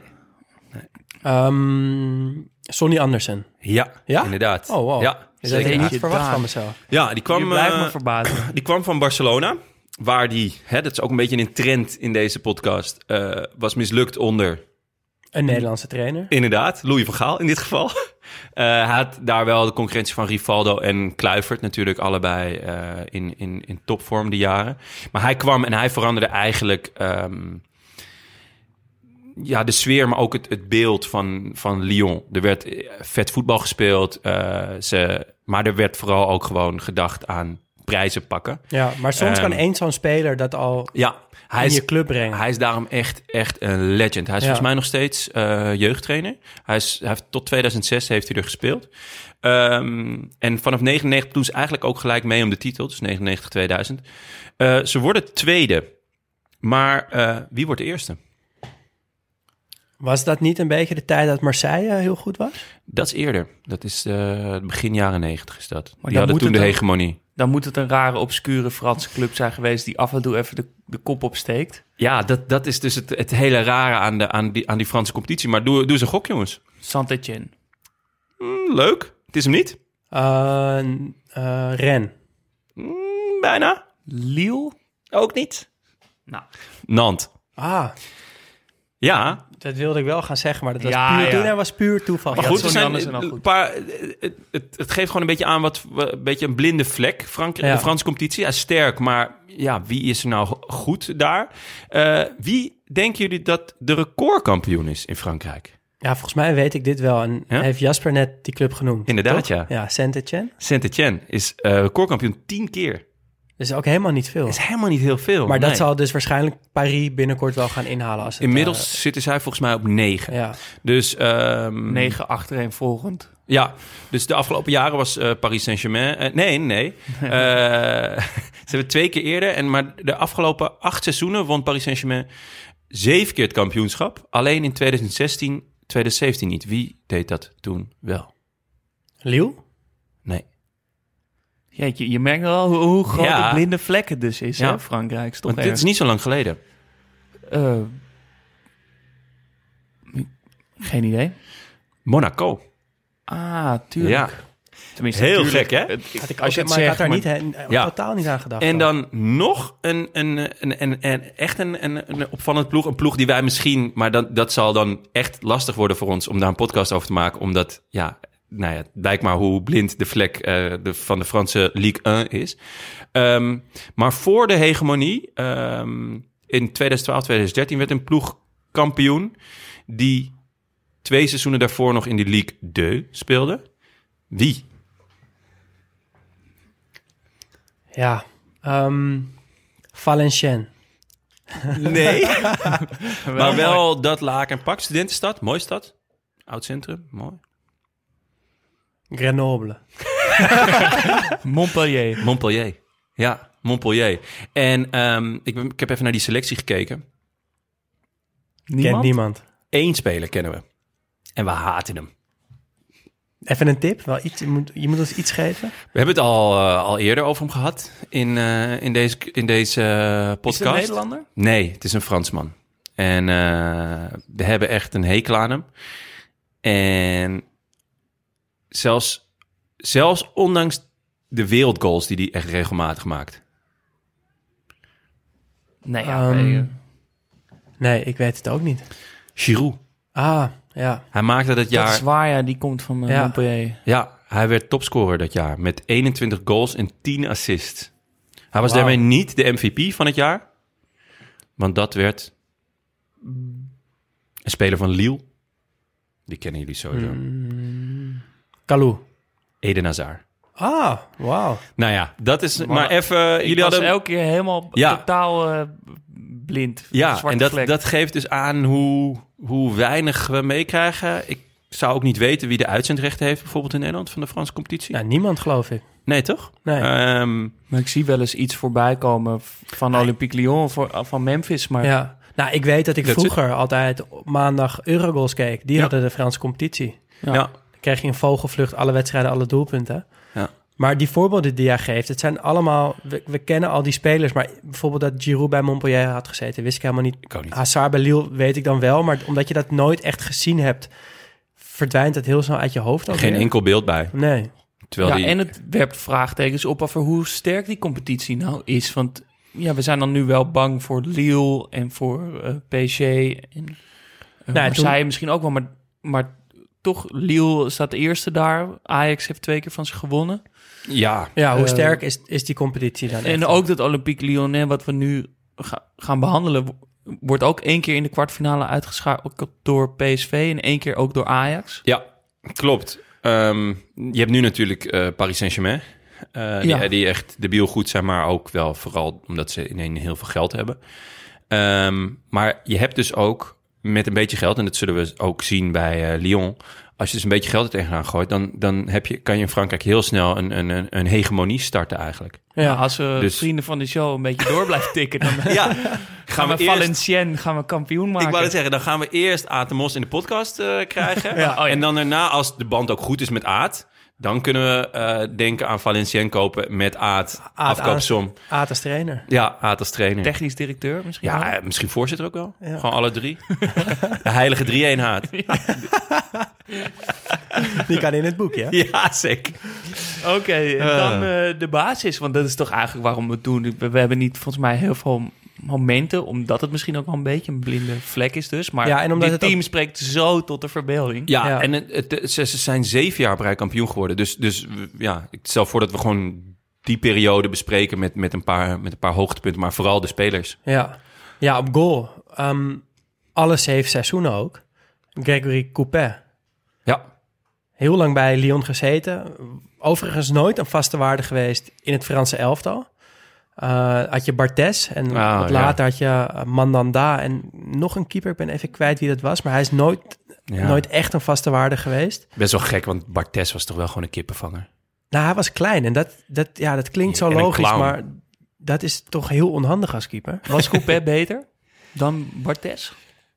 Um, Sonny Anderson. Ja, Ja? inderdaad. Oh, wow. Ja, Dat had zeker. ik Jeetje, niet verwacht Daan. van mezelf. Ja, die kwam, Je blijft uh, me verbazen. die kwam van Barcelona, waar die, hè, dat is ook een beetje een trend in deze podcast, uh, was mislukt onder, Een Nederlandse trainer. inderdaad, Louis van Gaal in dit geval. Uh, hij had daar wel de concurrentie van Rivaldo en Kluivert natuurlijk allebei uh, in, in, in topvorm die jaren. Maar hij kwam en hij veranderde eigenlijk um, ja, de sfeer, maar ook het, het beeld van, van Lyon. Er werd vet voetbal gespeeld, uh, ze, maar er werd vooral ook gewoon gedacht aan prijzen pakken. Ja, maar soms Um, kan één zo'n speler dat al Ja, hij in is, je club brengen. hij is daarom echt, echt een legend. Hij is Ja. volgens mij nog steeds uh, jeugdtrainer. Hij, is, hij heeft tot tweeduizend zes heeft hij er gespeeld. Um, en vanaf negenennegentig doen ze eigenlijk ook gelijk mee om de titel. Dus negenennegentig tweeduizend. Uh, ze worden tweede. Maar uh, wie wordt de eerste? Was dat niet een beetje de tijd dat Marseille heel goed was? Dat is eerder. Dat is uh, begin jaren negentig is dat. dan Die hadden moet toen de het ook- hegemonie. Dan moet het een rare, obscure Franse club zijn geweest die af en toe even de, de kop opsteekt. Ja, dat, dat is dus het, het hele rare aan, de, aan, die, aan die Franse competitie. Maar doe, doe eens een gok, jongens. Saint-Etienne. Mm, leuk. Het is hem niet. Uh, uh, Ren. Mm, bijna. Lille? Ook niet. Nou, Nantes. Ah, Ja, dat wilde ik wel gaan zeggen, maar dat was Ja, puur, ja. toen dat was puur toeval. maar Ja, goed, Sonny er zijn Anderson al een goed. paar, het, het, het geeft gewoon een beetje aan wat een beetje een blinde vlek. Frank, Ja. De Franse competitie, hij is sterk, maar ja, wie is er nou goed daar? Uh, wie denken jullie dat de recordkampioen is in Frankrijk? Ja, volgens mij weet ik dit wel. En Ja? heeft Jasper net die club genoemd. Inderdaad, toch? ja. Ja, Saint-Etienne. Saint-Etienne is uh, recordkampioen tien keer. Dat is ook helemaal niet veel. Dat is helemaal niet heel veel. Maar dat nee. zal dus waarschijnlijk Paris binnenkort wel gaan inhalen. Als het, Inmiddels zitten zij volgens mij op negen. uh, ja. Dus um, negen achtereenvolgend. ja, dus de afgelopen jaren was uh, Paris Saint-Germain... Uh, nee, nee. Uh, ze hebben twee keer eerder. En maar de afgelopen acht seizoenen won Paris Saint-Germain zeven keer het kampioenschap. Alleen in twintig zestien, twintig zeventien niet. Wie deed dat toen wel? Lille? Nee. Jeetje, je merkt wel hoe, hoe groot Ja. de blinde vlek het dus is, Ja. hè? Frankrijk is toch Want dit erg. is niet zo lang geleden. Uh, geen idee. Monaco. Ah, tuurlijk. Ja. Tenminste, Heel tuurlijk. gek, hè? Het- Had ik als ook, je het maar ik had zegt, daar maar- niet, he- Ja. totaal niet aan gedacht. En dan nog een, een, een, een, een echt een, een, een opvallend ploeg. Een ploeg die wij misschien... Maar dat, dat zal dan echt lastig worden voor ons om daar een podcast over te maken. Omdat, ja, nou ja, het blijkt maar hoe blind de vlek uh, de, van de Franse Ligue één is. Um, maar voor de hegemonie, um, in twintig twaalf, twintig dertien werd een ploeg kampioen die twee seizoenen daarvoor nog in de Ligue twee speelde. Wie? Ja. Um, Valenciennes. Nee. Maar wel dat laak en pak. Studentenstad, mooie stad. Oud centrum, mooi. Grenoble. Montpellier. Montpellier. Ja, Montpellier. En um, ik, ik heb even naar die selectie gekeken. Niemand? Kent niemand. Eén speler kennen we. En we haten hem. Even een tip. Wel iets, je, moet, je moet ons iets geven. We hebben het al, uh, al eerder over hem gehad in, uh, in deze, in deze uh, podcast. Is het een Nederlander? Nee, het is een Fransman. En uh, we hebben echt een hekel aan hem. En zelfs, zelfs ondanks de wereldgoals die hij echt regelmatig maakt. Nee, ja. Um, nee, uh, Nee, ik weet het ook niet. Giroud. Ah, Ja. Hij maakte dat jaar... Dat is waar, ja. Die komt van uh, Ja. Montpellier. Ja, hij werd topscorer dat jaar met eenentwintig goals en tien assists. Hij was Wauw. daarmee niet de M V P van het jaar, want dat werd een speler van Lille. Die kennen jullie sowieso. Mm. Kalou. Eden Hazard. Ah, wauw. Nou ja, dat is... Maar- Maar even... Ik Jullie was hadden... elke keer helemaal Ja. totaal uh, blind. Ja, Zwarte en dat, vlek. dat geeft dus aan hoe, hoe weinig we meekrijgen. Ik zou ook niet weten wie de uitzendrechten heeft, bijvoorbeeld in Nederland, van de Franse competitie. Nou, niemand geloof ik. Nee, toch? Nee. Ehm, Maar ik zie wel eens iets voorbij komen van Olympique Lyon of van Memphis. Maar Ja. Nou, ik weet dat ik Dat vroeger altijd op maandag Eurogoals keek. Die Ja. hadden de Franse competitie. ja. Ja. Ja. Dan kreeg je in vogelvlucht alle wedstrijden, alle doelpunten. Ja. Maar die voorbeelden die jij geeft, het zijn allemaal... We, we kennen al die spelers, maar bijvoorbeeld dat Giroud bij Montpellier had gezeten, wist ik helemaal niet. Ik ook niet. Hazard bij Lille weet ik dan wel, maar omdat je dat nooit echt gezien hebt, verdwijnt het heel snel uit je hoofd. ook Geen weer. enkel beeld bij. Nee. Terwijl ja, die... en het werpt vraagtekens op over hoe sterk die competitie nou is. Want ja, we zijn dan nu wel bang voor Lille en voor uh, P S G en uh, Nou, Marseille toen- misschien ook wel. Maar, maar toch, Lille staat de eerste daar. Ajax heeft twee keer van ze gewonnen. Ja, Ja, hoe Eh, sterk is, is die competitie dan? En echt? ook dat Olympique Lyonnais, wat we nu ga- gaan behandelen, w- wordt ook één keer in de kwartfinale uitgeschakeld door P S V en één keer ook door Ajax. ja, klopt. Ehm, je hebt nu natuurlijk eh, Paris Saint-Germain. eh, die, Ja. die echt debiel goed zijn, maar ook wel vooral omdat ze ineens heel veel geld hebben. Ehm, maar je hebt dus ook met een beetje geld, en dat zullen we ook zien bij eh, Lyon. Als je dus een beetje geld er tegenaan gooit, dan, dan heb je, kan je in Frankrijk heel snel een, een, een, een hegemonie starten eigenlijk. Ja, Ja, als we dus- vrienden van de show een beetje door blijven tikken, dan Ja, gaan we eerst- Valenciennes gaan we kampioen maken. Ik wou het zeggen, dan gaan we eerst Aad de Mos in de podcast eh, krijgen. Ja, oh ja. En dan daarna, als de band ook goed is met Aad, dan kunnen we eh, denken aan Valenciennes kopen met Aad, Aad afkoopsom. Aad als trainer. Ja, Aad als trainer. Technisch directeur misschien wel? Ja, eh, misschien voorzitter ook wel. Ja. Gewoon alle drie. De heilige drie-eenheid. Die kan in het boekje. hè? Ja, zeker. Oké, en Eh. dan eh, de basis, want dat is toch eigenlijk waarom we het doen. We, we hebben niet volgens mij heel veel momenten, omdat het misschien ook wel een beetje een blinde vlek is dus. Maar Ja, en omdat dit het team ook- spreekt zo tot de verbeelding. Ja, Ja. en het, het- ze, ze zijn zeven jaar op rij kampioen geworden. Dus, dus we- ja, ik stel voor dat we gewoon die periode bespreken met, met, een, paar, met een paar hoogtepunten, maar vooral de spelers. Ja, ja op goal. Ehm, alle zeven seizoenen ook. Gregory Coupet. Ja, Heel lang bij Lyon gezeten. Overigens nooit een vaste waarde geweest in het Franse elftal. Uh, had je Barthez en Ah, wat ja. later had je uh, Mandanda en nog een keeper. Ik ben even kwijt wie dat was, maar hij is nooit, ja. nooit echt een vaste waarde geweest. Best wel gek, want Barthez was toch wel gewoon een kippenvanger. Nou, hij was klein en dat, dat, ja, dat klinkt zo En een logisch, clown. maar dat is toch heel onhandig als keeper. Was Coupet beter dan Barthez?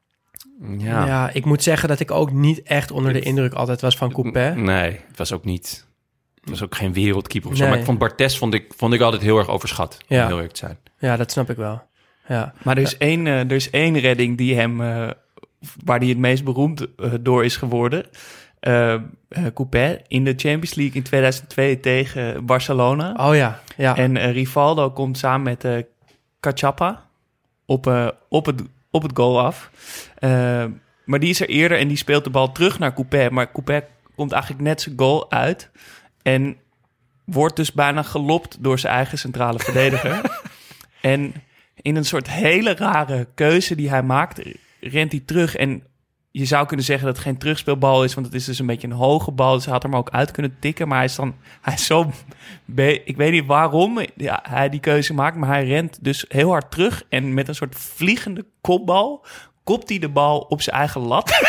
Ja. Ja. ik moet zeggen dat ik ook niet echt onder de indruk altijd was van Coupet. Nee, het was ook niet... Het was ook geen wereldkeeper of zo. Nee. Maar ik vond Barthez vond ik, vond ik altijd heel erg overschat. Om Ja. heel eerlijk te zijn. Ja, dat snap ik wel. Ja, Maar er is, één, eh, er is één redding die hem, eh, waar hij het meest beroemd eh, door is geworden. Eh eh, Coupet in de Champions League in tweeduizend twee tegen Barcelona. oh ja, ja. En eh, Rivaldo komt samen met eh Cachapa op, eh, op, het, op het goal af. Eh, maar die is er eerder en die speelt de bal terug naar Coupet. Maar Coupet komt eigenlijk net zijn goal uit. En wordt dus bijna gelopt door zijn eigen centrale verdediger. En in een soort hele rare keuze die hij maakt, rent hij terug. En je zou kunnen zeggen dat het geen terugspeelbal is, want het is dus een beetje een hoge bal. Dus hij had er maar ook uit kunnen tikken. Maar hij is dan, hij is zo, be- ik weet niet waarom ja, hij die keuze maakt, maar hij rent dus heel hard terug. En met een soort vliegende kopbal kopt hij de bal op zijn eigen lat.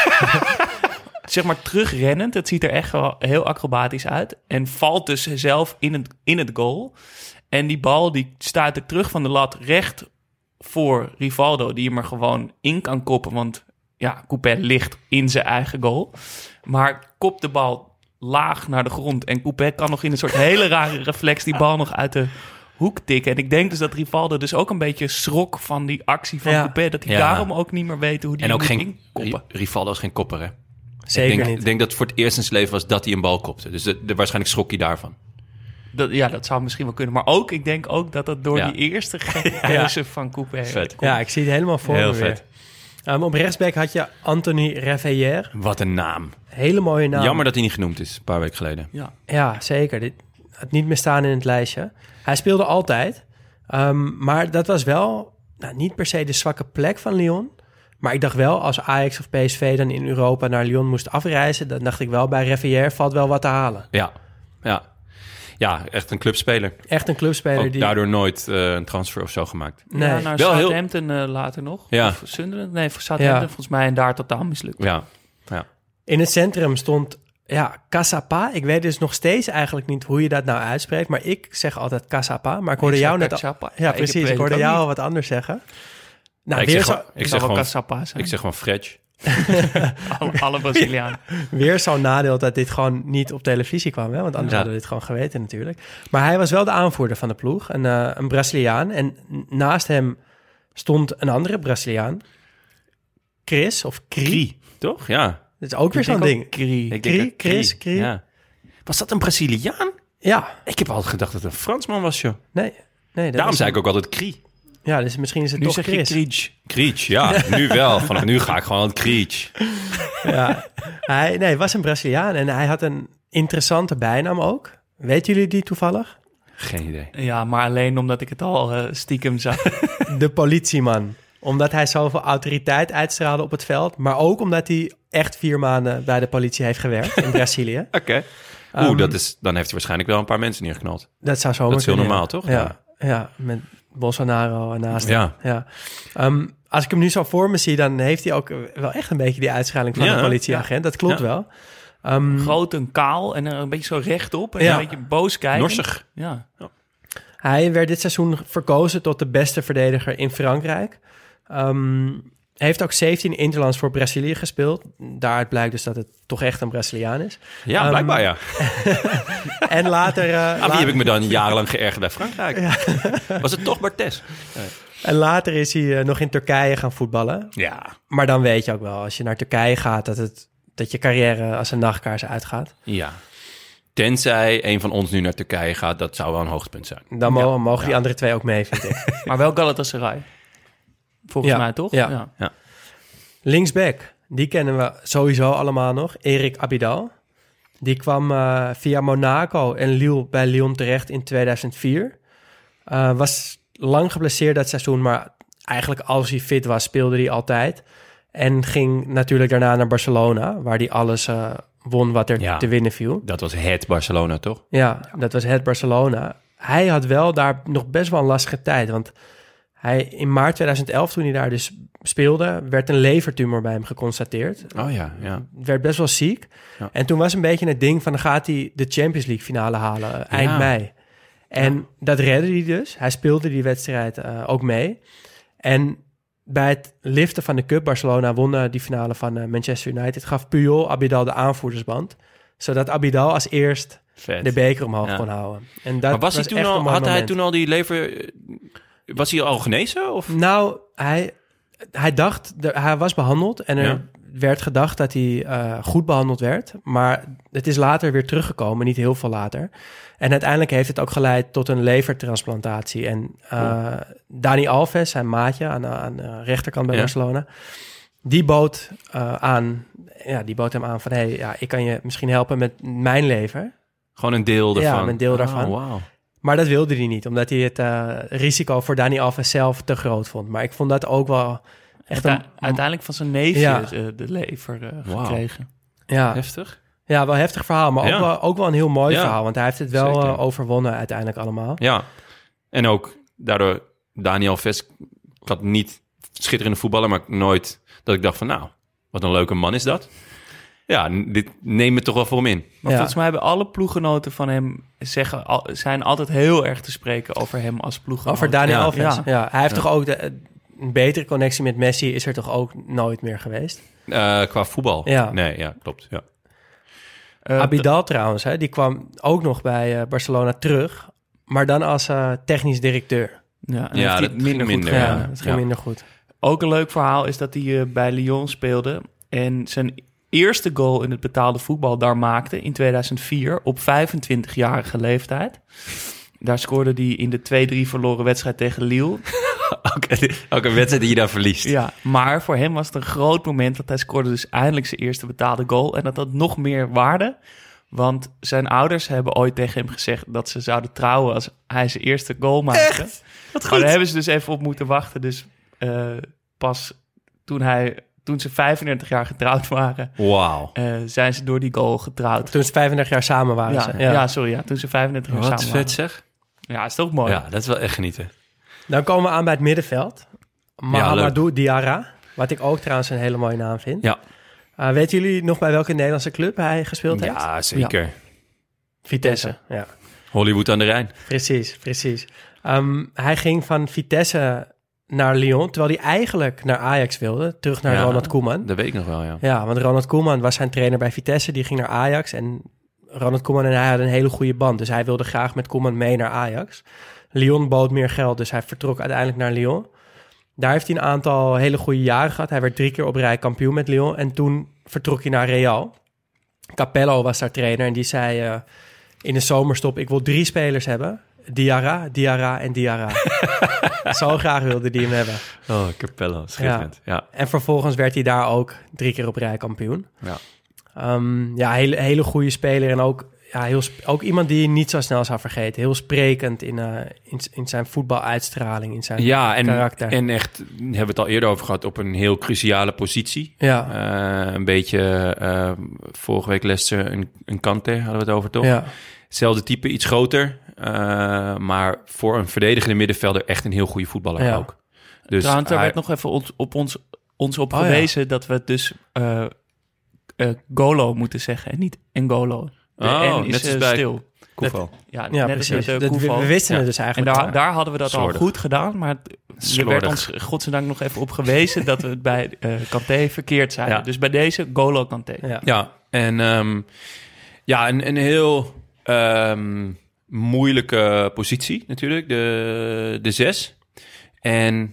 Zeg maar terugrennend. Het ziet er echt wel heel acrobatisch uit. En valt dus zelf in het, in het goal. En die bal die stuit er terug van de lat recht voor Rivaldo, die hem er gewoon in kan koppen. Want ja, Coupet ligt in zijn eigen goal. Maar kopt de bal laag naar de grond. En Coupet kan nog in een soort hele rare reflex die bal nog uit de hoek tikken. En ik denk dus dat Rivaldo dus ook een beetje schrok van die actie van Ja. Coupet. Dat hij Ja. daarom ook niet meer weet hoe die En ook moet geen... inkoppen. Ri- Rivaldo is geen kopper, hè? Zeker ik denk, niet. Ik denk dat het voor het eerst in zijn leven was dat hij een bal kopte. Dus de, de, waarschijnlijk schrok hij daarvan. Dat, ja, dat zou misschien wel kunnen. Maar ook, ik denk ook dat dat door Ja. die eerste gekke keuze van Coupet Vet. Ja, ik zie het helemaal voor Heel me weer. vet. Um, op rechtsback had je Anthony Réveillère. Wat een naam. Hele mooie naam. Jammer dat hij niet genoemd is, een paar weken geleden. Ja. Ja, zeker. Dit had niet meer staan in het lijstje. Hij speelde altijd. Um, maar dat was wel nou, niet per se de zwakke plek van Lyon. Maar ik dacht wel, als Ajax of P S V dan in Europa naar Lyon moest afreizen, dan dacht ik wel, bij Réveillère valt wel wat te halen. Ja, ja. Ja, echt een clubspeler. Echt een clubspeler. Ook die daardoor nooit uh, een transfer of zo gemaakt. Nee. Ja, naar Wel heel- Southampton uh, later nog. Ja. Of Sunderland? Nee, voor Southampton Ja. volgens mij en daar totaal mislukt. Ja, ja. In het centrum stond ja, Cassapa. Ik weet dus nog steeds eigenlijk niet hoe je dat nou uitspreekt. Maar ik zeg altijd Cassapa. Maar ik hoorde Ik jou zeg net... al- Cassapa. Ja, Ja, ik precies. weet Ik, het hoorde ook jou niet. al wat anders zeggen. Nou, ik weer, zeg zo, gewoon, ik Ik zeg zou wel gewoon, Cassapa zijn. ik zeg gewoon Fredge. alle, alle Brazilianen. weer zo'n nadeel dat dit gewoon niet op televisie kwam. Hè? Want anders Ja. hadden we dit gewoon geweten natuurlijk. Maar hij was wel de aanvoerder van de ploeg. Een, uh, een Braziliaan. En naast hem stond een andere Braziliaan. Chris of Kri. Kri, toch? Ja. Dat is ook weer Ik zo'n denk ding. ook Kri. Ik Kri, denk dat Chris, Kri. Ja. Was dat een Braziliaan? Ja, Ik heb altijd gedacht dat het een Fransman was, joh. nee. nee dat Daarom is- zei ik ook altijd Kri. Ja, dus misschien is het Nu toch zeg je Chris. Kriech. Kriech, ja. Nu wel. Vanaf nu ga ik gewoon aan het Kriech. Ja, hij nee, was een Braziliaan en hij had een interessante bijnaam ook. Weten jullie die toevallig? Geen idee. Ja, maar alleen omdat ik het al uh, stiekem zag. De politieman. Omdat hij zoveel autoriteit uitstraalde op het veld, maar ook omdat hij echt vier maanden bij de politie heeft gewerkt in Brazilië. Oké. Oeh, Um, dat is, dan heeft hij waarschijnlijk wel een paar mensen neergeknald. Dat zou zomaar Dat is heel kunnen, normaal, ja. toch? Ja, ja, met Bolsonaro ernaast. Ja. Ja. Um, als ik hem nu zo voor me zie, dan heeft hij ook wel echt een beetje die uitschaling van Ja, een politieagent. Dat klopt Ja. wel. Um, Groot en kaal en een beetje zo rechtop. En Ja. een beetje boos kijken. Norsig. Ja. Hij werd dit seizoen verkozen tot de beste verdediger in Frankrijk. Um, hij heeft ook zeventien interlands voor Brazilië gespeeld. Daaruit blijkt dus dat het toch echt een Braziliaan is. Ja, Um, blijkbaar ja. En later... Uh, Aan wie heb ik me dan jarenlang geërgerd bij Frankrijk? Was het toch Barthez? En later is hij uh, nog in Turkije gaan voetballen. Ja. Maar dan weet je ook wel, als je naar Turkije gaat, dat, het, dat je carrière als een nachtkaars uitgaat. Ja. Tenzij een van ons nu naar Turkije gaat, dat zou wel een hoogtepunt zijn. Dan mo- mogen die andere twee ook mee, vind ik. Maar wel Galatasaray. Volgens Ja, mij toch? ja. Linksback, die kennen we sowieso allemaal nog. Erik Abidal. Die kwam uh, via Monaco en Lille bij Lyon terecht in tweeduizend vier. Uh, was lang geblesseerd dat seizoen, maar eigenlijk als hij fit was, speelde hij altijd. En ging natuurlijk daarna naar Barcelona, waar hij alles uh, won wat er Ja. te winnen viel. Dat was het Barcelona, toch? Ja, dat was het Barcelona. Hij had wel daar nog best wel een lastige tijd, want hij in maart tweeduizend elf, toen hij daar dus speelde, werd een levertumor bij hem geconstateerd. Oh ja, ja. Werd best wel ziek. Ja. En toen was een beetje het ding van, dan gaat hij de Champions League finale halen uh, eind Ja. mei. En dat redde hij dus. Hij speelde die wedstrijd uh, ook mee. En bij het liften van de cup, Barcelona won uh, die finale van uh, Manchester United, gaf Puyol Abidal de aanvoerdersband, zodat Abidal als eerst Vet. de beker omhoog Ja. kon houden. En dat Maar was hij toen echt een al, mooi had hij moment. toen al die lever... Was hij al genezen? Of? Nou, hij, hij dacht, de- hij was behandeld en er Ja. werd gedacht dat hij uh, goed behandeld werd. Maar het is later weer teruggekomen, niet heel veel later. En uiteindelijk heeft het ook geleid tot een levertransplantatie. En uh, Dani Alves, zijn maatje aan, aan de rechterkant bij Ja. Barcelona, die bood, uh, aan, ja, die bood hem aan van, hey, ja, ik kan je misschien helpen met mijn lever. Gewoon een deel Ja, ervan? een deel daarvan. Oh, wauw. Maar dat wilde hij niet, omdat hij het uh, risico voor Dani Alves zelf te groot vond. Maar ik vond dat ook wel echt een... Uite- Uiteindelijk van zijn neefje Ja. uh, de lever uh, Wauw. gekregen. Ja, Heftig. ja, wel een heftig verhaal, maar Ja. ook, wel, ook wel een heel mooi Ja. verhaal. Want hij heeft het wel Zeker. uh, overwonnen uiteindelijk allemaal. Ja. En ook daardoor Daniel Ves... Ik had niet schitterende voetballer, maar nooit dat ik dacht van... Nou, wat een leuke man is dat. Ja, n- dit neemt me toch wel voor hem in. Maar Ja. volgens mij hebben alle ploeggenoten van hem zeggen, al, zijn altijd heel erg te spreken over hem als ploeggenoot. Over Dani Ja. Alves. Ja. Ja. hij heeft Ja. toch ook de, een betere connectie met Messi is er toch ook nooit meer geweest. Uh, qua voetbal. Ja. Nee, ja, klopt. Ja. Uh, Abidal trouwens, hè, die kwam ook nog bij uh, Barcelona terug, maar dan als uh, technisch directeur. Ja, en Ja, heeft hij dat het minder ging goed minder, Ja, gedaan. het ging Ja. minder goed. Ook een leuk verhaal is dat hij uh, bij Lyon speelde en zijn eerste goal in het betaalde voetbal daar maakte in tweeduizend vier op vijfentwintigjarige leeftijd. Daar scoorde hij in de twee drie verloren wedstrijd tegen Lille. ook, ook een wedstrijd die je dan verliest. Ja, maar voor hem was het een groot moment, want hij scoorde dus eindelijk zijn eerste betaalde goal. En dat had nog meer waarde, want zijn ouders hebben ooit tegen hem gezegd dat ze zouden trouwen als hij zijn eerste goal maakte. Echt? Wat goed. Maar daar hebben ze dus even op moeten wachten. Dus uh, pas toen, hij, toen ze vijfendertig jaar getrouwd waren, Wauw. uh, zijn ze door die goal getrouwd. Toen ze vijfendertig jaar samen waren. Ja, ze. ja. Ja. ja, sorry, ja, toen ze vijfendertig jaar Wat samen vet waren. zeg. Ja, is toch mooi. Ja, dat is wel echt genieten. Dan komen we aan bij het middenveld. Mahamadou Diarra, wat ik ook trouwens een hele mooie naam vind. Ja, Uh, weten jullie nog bij welke Nederlandse club hij gespeeld heeft? ja zeker. Vitesse. Ja, Hollywood aan de Rijn. precies, precies. Um, hij ging van Vitesse naar Lyon, terwijl hij eigenlijk naar Ajax wilde. Terug naar Ja, Ronald Koeman. Dat weet ik nog wel, ja. Ja, want Ronald Koeman was zijn trainer bij Vitesse. Die ging naar Ajax en Ronald Koeman en hij hadden een hele goede band. Dus hij wilde graag met Koeman mee naar Ajax. Lyon bood meer geld, dus hij vertrok uiteindelijk naar Lyon. Daar heeft hij een aantal hele goede jaren gehad. Hij werd drie keer op rij kampioen met Lyon. En toen vertrok hij naar Real. Capello was daar trainer en die zei uh, in de zomerstop... ik wil drie spelers hebben. Diarra, Diarra en Diarra. Zo graag wilde hij hem hebben. Oh, Capello, schitterend. Ja. Ja. En vervolgens werd hij daar ook drie keer op rij kampioen. Ja. Um, ja, hele, hele goede speler en ook, ja, heel, sp- ook iemand die je niet zo snel zou vergeten. Heel sprekend in, uh, in, in zijn voetbaluitstraling, in zijn Ja, en, karakter. en echt, daar hebben we het al eerder over gehad, op een heel cruciale positie. Ja, Uh, een beetje, uh, vorige week Leicester, een, een Kante hadden we het over, toch? ja. Hetzelfde type, iets groter. Uh, maar voor een verdedigende middenvelder echt een heel goede voetballer Ja. ook. Dus Trouwens, daar hij- werd nog even ons, op ons, ons op Oh, ja. gewezen dat we het dus uh, uh, Golo moeten zeggen en niet N'Golo. De Oh, N is net als uh, bij stil. Koeval. Ja, ja net als precies. met, uh, Dat- we, Koeval. we wisten Ja. het dus En eigenlijk. daar, al. daar hadden we dat Slordig. al goed gedaan, maar het- er werd Slordig. ons godzijdank nog even op gewezen dat we het bij uh, Kanté verkeerd zeiden. Ja. Dus bij deze Golo Kanté. Ja. Ja, en um, ja, een, een heel um, moeilijke positie natuurlijk, de, de zes. En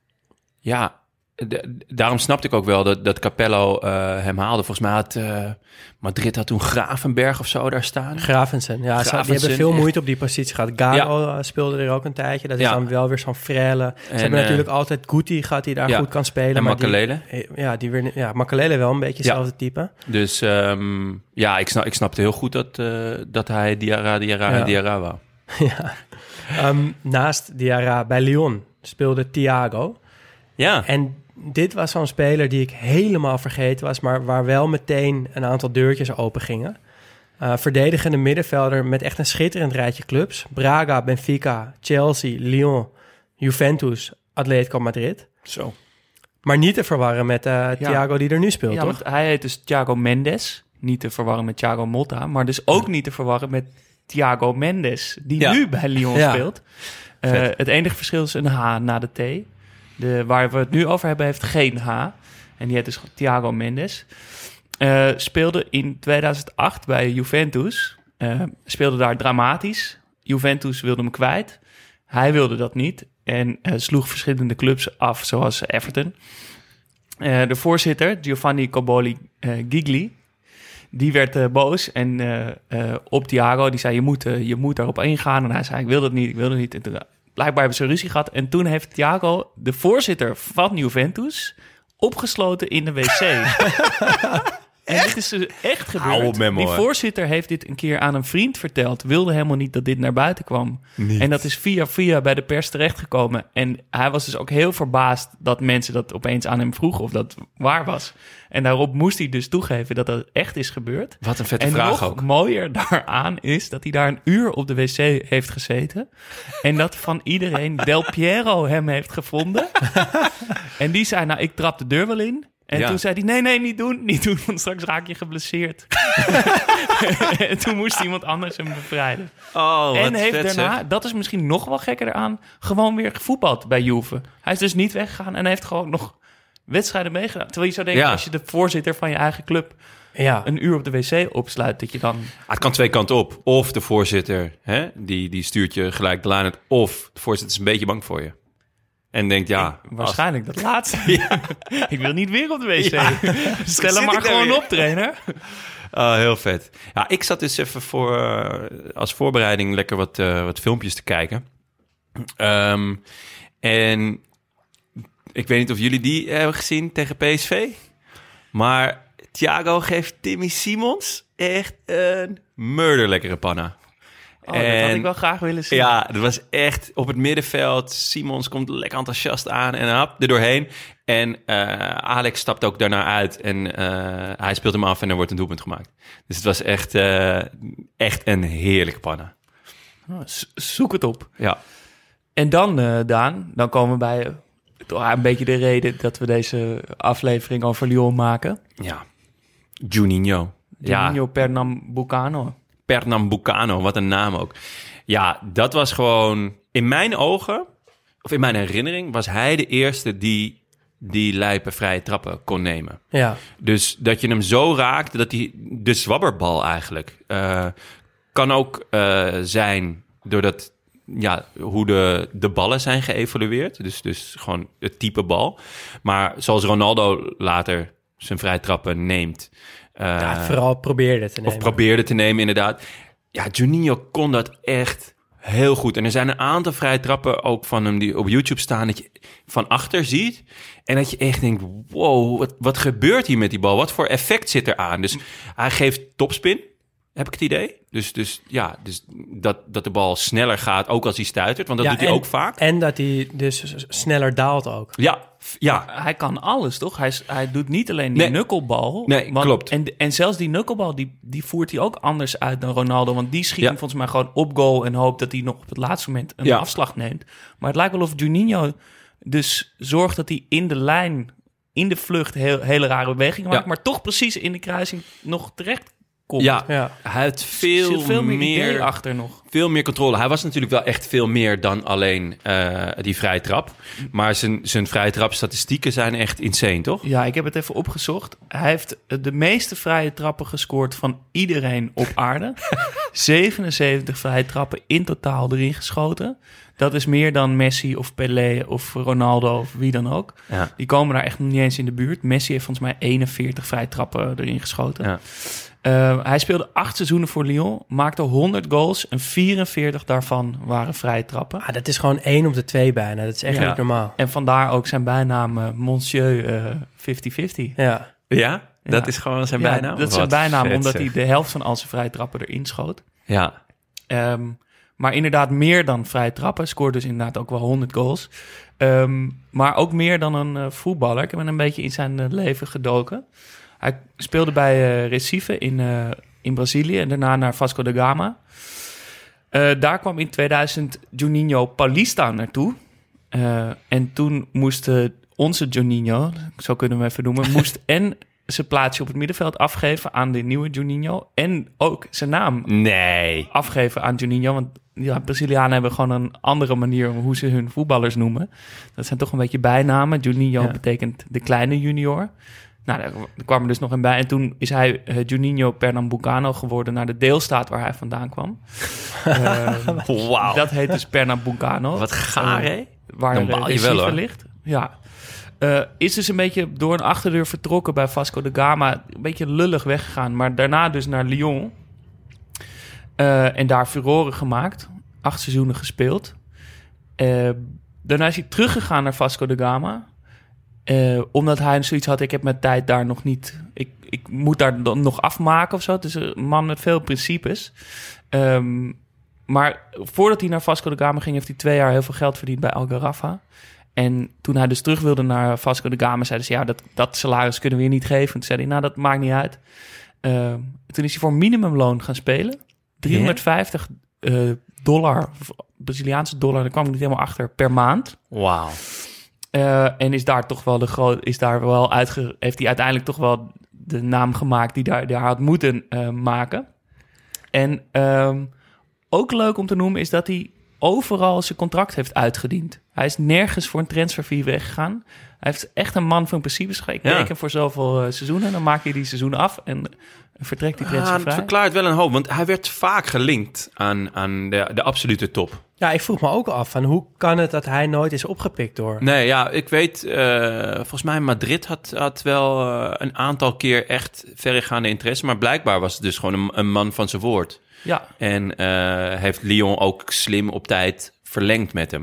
ja, de, daarom snapte ik ook wel dat, dat Capello uh, hem haalde. Volgens mij had uh, Madrid had toen Gravenberg of zo daar staan. Gravensen. Ja, ze- die Gravensen, hebben veel echt. moeite op die positie gehad. Garo uh, speelde er ook een tijdje. Dat is Ja. dan wel weer zo'n frelle. Ze En, hebben uh, natuurlijk altijd Guti gehad die daar ja. goed kan spelen. En maar die- Makelele. Ja, die weer, ja, Makelele wel een beetje Ja. hetzelfde type. Dus um, ja, ik, snap, ik snapte heel goed dat, uh, dat hij Diarra, Diarra Ja. en Diarra wou. ja. Um, naast Diarra bij Lyon speelde Thiago. Ja, En dit was zo'n speler die ik helemaal vergeten was, maar waar wel meteen een aantal deurtjes open gingen. Uh, verdedigende middenvelder met echt een schitterend rijtje clubs. Braga, Benfica, Chelsea, Lyon, Juventus, Atletico Madrid. zo. Maar niet te verwarren met uh, Thiago die er nu speelt, Ja, toch? want hij heet dus Thiago Mendes. Niet te verwarren met Thiago Motta. Maar dus ook niet te verwarren met Thiago Mendes. Die Ja. nu bij Lyon Ja. speelt. Uh, Vet. het enige verschil is een H na de T. De, waar we het nu over hebben heeft geen H. En die heet dus Thiago Mendes. Uh, speelde in tweeduizend acht bij Juventus. Uh, speelde daar dramatisch. Juventus wilde hem kwijt. Hij wilde dat niet. En uh, sloeg verschillende clubs af, zoals Everton. Uh, de voorzitter, Giovanni Coboli uh, Gigli, die werd uh, boos en uh, uh, op Thiago. Die zei, je moet, uh, je moet daarop ingaan. En hij zei, ik wil dat niet, ik wil dat niet. En toen, uh, blijkbaar hebben ze ruzie gehad. En toen heeft Thiago, de voorzitter van Juventus, opgesloten in de wc. En dit is dus echt Hou gebeurd. op met me, Die hoor. voorzitter heeft dit een keer aan een vriend verteld. Wilde helemaal niet dat dit naar buiten kwam. Niet. En dat is via via bij de pers terechtgekomen. En hij was dus ook heel verbaasd dat mensen dat opeens aan hem vroegen of dat waar was. En daarop moest hij dus toegeven dat dat echt is gebeurd. Wat een vette En vraag nog ook. mooier daaraan is dat hij daar een uur op de wc heeft gezeten. En dat van iedereen Del Piero hem heeft gevonden. En die zei, nou, ik trap de deur wel in. En Ja. toen zei hij, nee, nee, niet doen, niet doen, want straks raak je geblesseerd. En toen moest iemand anders hem bevrijden. Oh, wat en heeft vet, daarna, zeg. dat is misschien nog wel gekker eraan, gewoon weer gevoetbald bij Juve. Hij is dus niet weggegaan en heeft gewoon nog wedstrijden meegedaan. Terwijl je zou denken, Ja. als je de voorzitter van je eigen club Ja, een uur op de wc opsluit, dat je dan... Ah, het kan twee kanten op. Of de voorzitter, hè, die, die stuurt je gelijk de lijn uit. Of de voorzitter is een beetje bang voor je. En denkt, ja... Waarschijnlijk dat laatste. Ik wil niet weer op de wc. Ja. Stel Zit hem maar ik daar gewoon weer? op, trainer. Ah, heel vet. Ja, ik zat dus even voor, uh, als voorbereiding lekker wat, uh, wat filmpjes te kijken. Um, En ik weet niet of jullie die hebben gezien tegen P S V. Maar Thiago geeft Timmy Simons echt een murderlekkere panna. Oh, en, dat had ik wel graag willen zien. Ja, dat was echt op het middenveld. Simons komt lekker enthousiast aan en hap, er doorheen. En uh, Alex stapt ook daarna uit en uh, hij speelt hem af en er wordt een doelpunt gemaakt. Dus het was echt, uh, echt een heerlijke panna. Oh, zoek het op. Ja. En dan, uh, Daan, dan komen we bij uh, toch een beetje de reden dat we deze aflevering over Lyon maken. Ja. Juninho. Juninho Ja. Pernambucano. Pernambucano, wat een naam ook. Ja, dat was gewoon... In mijn ogen, of in mijn herinnering, was hij de eerste die die lijpe vrije trappen kon nemen. Ja. Dus dat je hem zo raakt, dat hij de zwabberbal eigenlijk... Uh, kan ook uh, zijn doordat... Ja, hoe de, de ballen zijn geëvolueerd. Dus, dus gewoon het type bal. Maar zoals Ronaldo later zijn vrije trappen neemt... Uh, ja, vooral probeerde te nemen. Of probeerde te nemen, inderdaad. Ja, Juninho kon dat echt heel goed. En er zijn een aantal vrije trappen ook van hem die op YouTube staan... dat je van achter ziet en dat je echt denkt... wow, wat, wat gebeurt hier met die bal? Wat voor effect zit er aan? Dus hij geeft topspin, heb ik het idee. Dus, dus ja, dus dat, dat de bal sneller gaat, ook als hij stuitert. Want dat ja, doet hij en, ook vaak. En dat hij dus sneller daalt ook. Ja, ja. Hij kan alles, toch? Hij, hij doet niet alleen die Nee. knuckelbal. Nee, want, klopt. En, en zelfs die knuckelbal, die, die voert hij ook anders uit dan Ronaldo. Want die schiet Ja. hem volgens mij gewoon op goal... en hoopt dat hij nog op het laatste moment een Ja. afslag neemt. Maar het lijkt wel of Juninho dus zorgt dat hij in de lijn... in de vlucht heel, hele rare bewegingen maakt... Ja. maar toch precies in de kruising nog terecht komt. Ja, Ja. hij had Er veel, zit veel meer, meer idee achter nog. Veel meer controle. Hij was natuurlijk wel echt veel meer dan alleen uh, die vrije trap. Maar zijn, zijn vrije trap statistieken zijn echt insane, toch? Ja, ik heb het even opgezocht. Hij heeft de meeste vrije trappen gescoord van iedereen op aarde. zevenenzeventig vrije trappen in totaal erin geschoten. Dat is meer dan Messi of Pelé of Ronaldo of wie dan ook. Ja. Die komen daar echt nog niet eens in de buurt. Messi heeft volgens mij eenenveertig vrije trappen erin geschoten. Ja. Uh, hij speelde acht seizoenen voor Lyon, maakte honderd goals en vierenveertig daarvan waren vrije trappen. Ah, dat is gewoon één op de twee bijna. Dat is echt Ja. niet normaal. En vandaar ook zijn bijnaam uh, Monsieur uh, vijftig vijftig. Ja. Ja? Dat Ja. is gewoon zijn Ja, bijnaam? dat is zijn Wat bijnaam, vet, omdat zeg. hij de helft van al zijn vrije trappen erin schoot. Ja. Um, maar inderdaad meer dan vrije trappen. Scoorde dus inderdaad ook wel honderd goals. Um, maar ook meer dan een uh, voetballer. Ik ben een beetje in zijn uh, leven gedoken. Hij speelde bij uh, Recife in, uh, in Brazilië en daarna naar Vasco da Gama. Uh, daar kwam in tweeduizend Juninho Paulista naartoe. Uh, en toen moest uh, onze Juninho, zo kunnen we hem even noemen, moest en zijn plaatsje op het middenveld afgeven aan de nieuwe Juninho. En ook zijn naam Nee. afgeven aan Juninho. Want ja, Brazilianen hebben gewoon een andere manier hoe ze hun voetballers noemen. Dat zijn toch een beetje bijnamen. Juninho Ja. betekent de kleine junior. Nou, daar kwam er dus nog een bij. En toen is hij uh, Juninho Pernambucano geworden naar de deelstaat waar hij vandaan kwam. uh, Wauw. Dat heet dus Pernambucano. Wat gaar, Uh, hè? Waar Dan de baal je Recife wel, hoor. ligt. Ja. Uh, is dus een beetje door een achterdeur vertrokken bij Vasco da Gama. Een beetje lullig weggegaan. Maar daarna dus naar Lyon. Uh, en daar furoren gemaakt. Acht seizoenen gespeeld. Uh, daarna is hij teruggegaan naar Vasco da Gama. Uh, omdat hij zoiets had, ik heb mijn tijd daar nog niet... Ik, ik moet daar dan nog afmaken of zo. Het is een man met veel principes. Um, maar voordat hij naar Vasco da Gama ging... heeft hij twee jaar heel veel geld verdiend bij Al Garrafa. En toen hij dus terug wilde naar Vasco da Gama... zeiden ze, ja, dat, dat salaris kunnen we je niet geven. En toen zei hij, nou, dat maakt niet uit. Uh, toen is hij voor minimumloon gaan spelen. driehonderdvijftig uh, dollar, Braziliaanse dollar... daar kwam ik niet helemaal achter, per maand. Wauw. Uh, en is daar toch wel de groot, is daar wel uitge, heeft hij uiteindelijk toch wel de naam gemaakt die daar, die hij had moeten uh, maken. En um, ook leuk om te noemen is dat hij overal zijn contract heeft uitgediend. Hij is nergens voor een transferfee weggegaan. Hij heeft echt een man van principes. Ik Ja. teken voor zoveel uh, seizoenen, dan maak je die seizoenen af en vertrekt die Ah, transfervrij. het verklaart wel een hoop, want hij werd vaak gelinkt aan, aan de, de absolute top. Ja, ik vroeg me ook af van hoe kan het dat hij nooit is opgepikt door... Nee, ja, ik weet, uh, volgens mij Madrid had, had wel uh, een aantal keer echt verregaande interesse, maar blijkbaar was het dus gewoon een, een man van zijn woord. Ja. En uh, heeft Lyon ook slim op tijd verlengd met hem.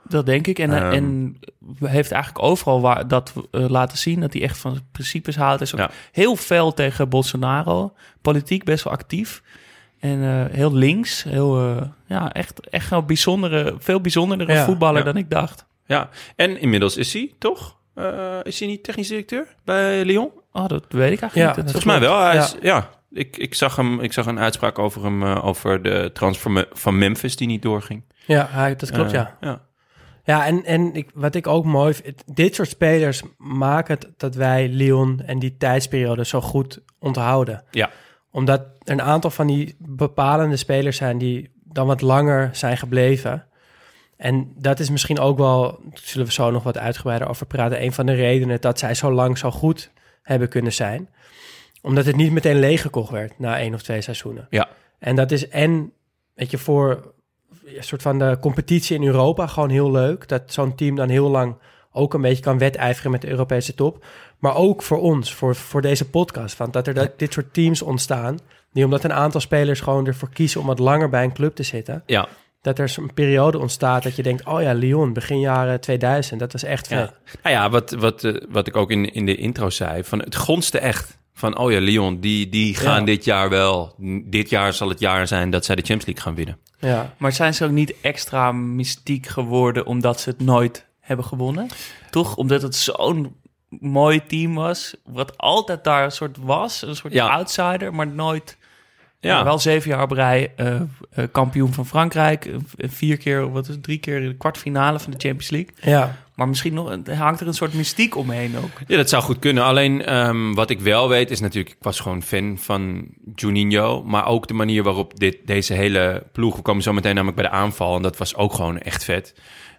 Dat denk ik. En, Um, en heeft eigenlijk overal waar, dat uh, laten zien dat hij echt van principes houdt. Hij is ook Ja. heel fel tegen Bolsonaro. Politiek best wel actief. En uh, heel links. Heel, uh, ja, echt, echt een bijzondere, veel bijzondere Ja. voetballer Ja. dan ik dacht. Ja, en inmiddels is hij, toch? Uh, is hij niet technisch directeur bij Lyon? Oh, dat weet ik eigenlijk Ja, niet. Dat Volgens mij wel. Hij Ja. is, ja, ik, ik, zag hem, ik zag een uitspraak over hem, uh, over de transfer van Memphis die niet doorging. Ja, hij, dat klopt, Uh, ja. ja. Ja, en, en ik, wat ik ook mooi vind, dit soort spelers maken het dat wij Lyon en die tijdsperiode zo goed onthouden. Ja. Omdat er een aantal van die bepalende spelers zijn die dan wat langer zijn gebleven. En dat is misschien ook wel, daar zullen we zo nog wat uitgebreider over praten, een van de redenen dat zij zo lang zo goed hebben kunnen zijn. Omdat het niet meteen leeggekocht werd na één of twee seizoenen. Ja. En dat is en, weet je, voor een soort van de competitie in Europa gewoon heel leuk. Dat zo'n team dan heel lang ook een beetje kan wedijveren met de Europese top. Maar ook voor ons, voor, voor deze podcast. Want dat er dat, dit soort teams ontstaan, die omdat een aantal spelers gewoon ervoor kiezen om wat langer bij een club te zitten. Ja. Dat er zo'n periode ontstaat dat je denkt, oh ja, Lyon, begin jaren tweeduizend, dat was echt vet. Ja. Nou ja, wat, wat, uh, wat ik ook in, in de intro zei, van het gonste echt. Van, oh ja, Lyon, die, die gaan Ja. dit jaar wel. Dit jaar zal het jaar zijn dat zij de Champions League gaan winnen. Ja. Maar zijn ze ook niet extra mystiek geworden omdat ze het nooit hebben gewonnen? Toch? Omdat het zo'n mooi team was, wat altijd daar een soort was, een soort Ja. outsider, maar nooit... Ja. Ja, wel zeven jaar op rij uh, uh, kampioen van Frankrijk. Uh, vier keer, wat is het, drie keer de kwartfinale van de Champions League. Ja. Maar misschien nog, hangt er een soort mystiek omheen ook. Ja, dat zou goed kunnen. Alleen um, wat ik wel weet is natuurlijk, ik was gewoon fan van Juninho. Maar ook de manier waarop dit, deze hele ploeg, we komen zo meteen namelijk bij de aanval. En dat was ook gewoon echt vet.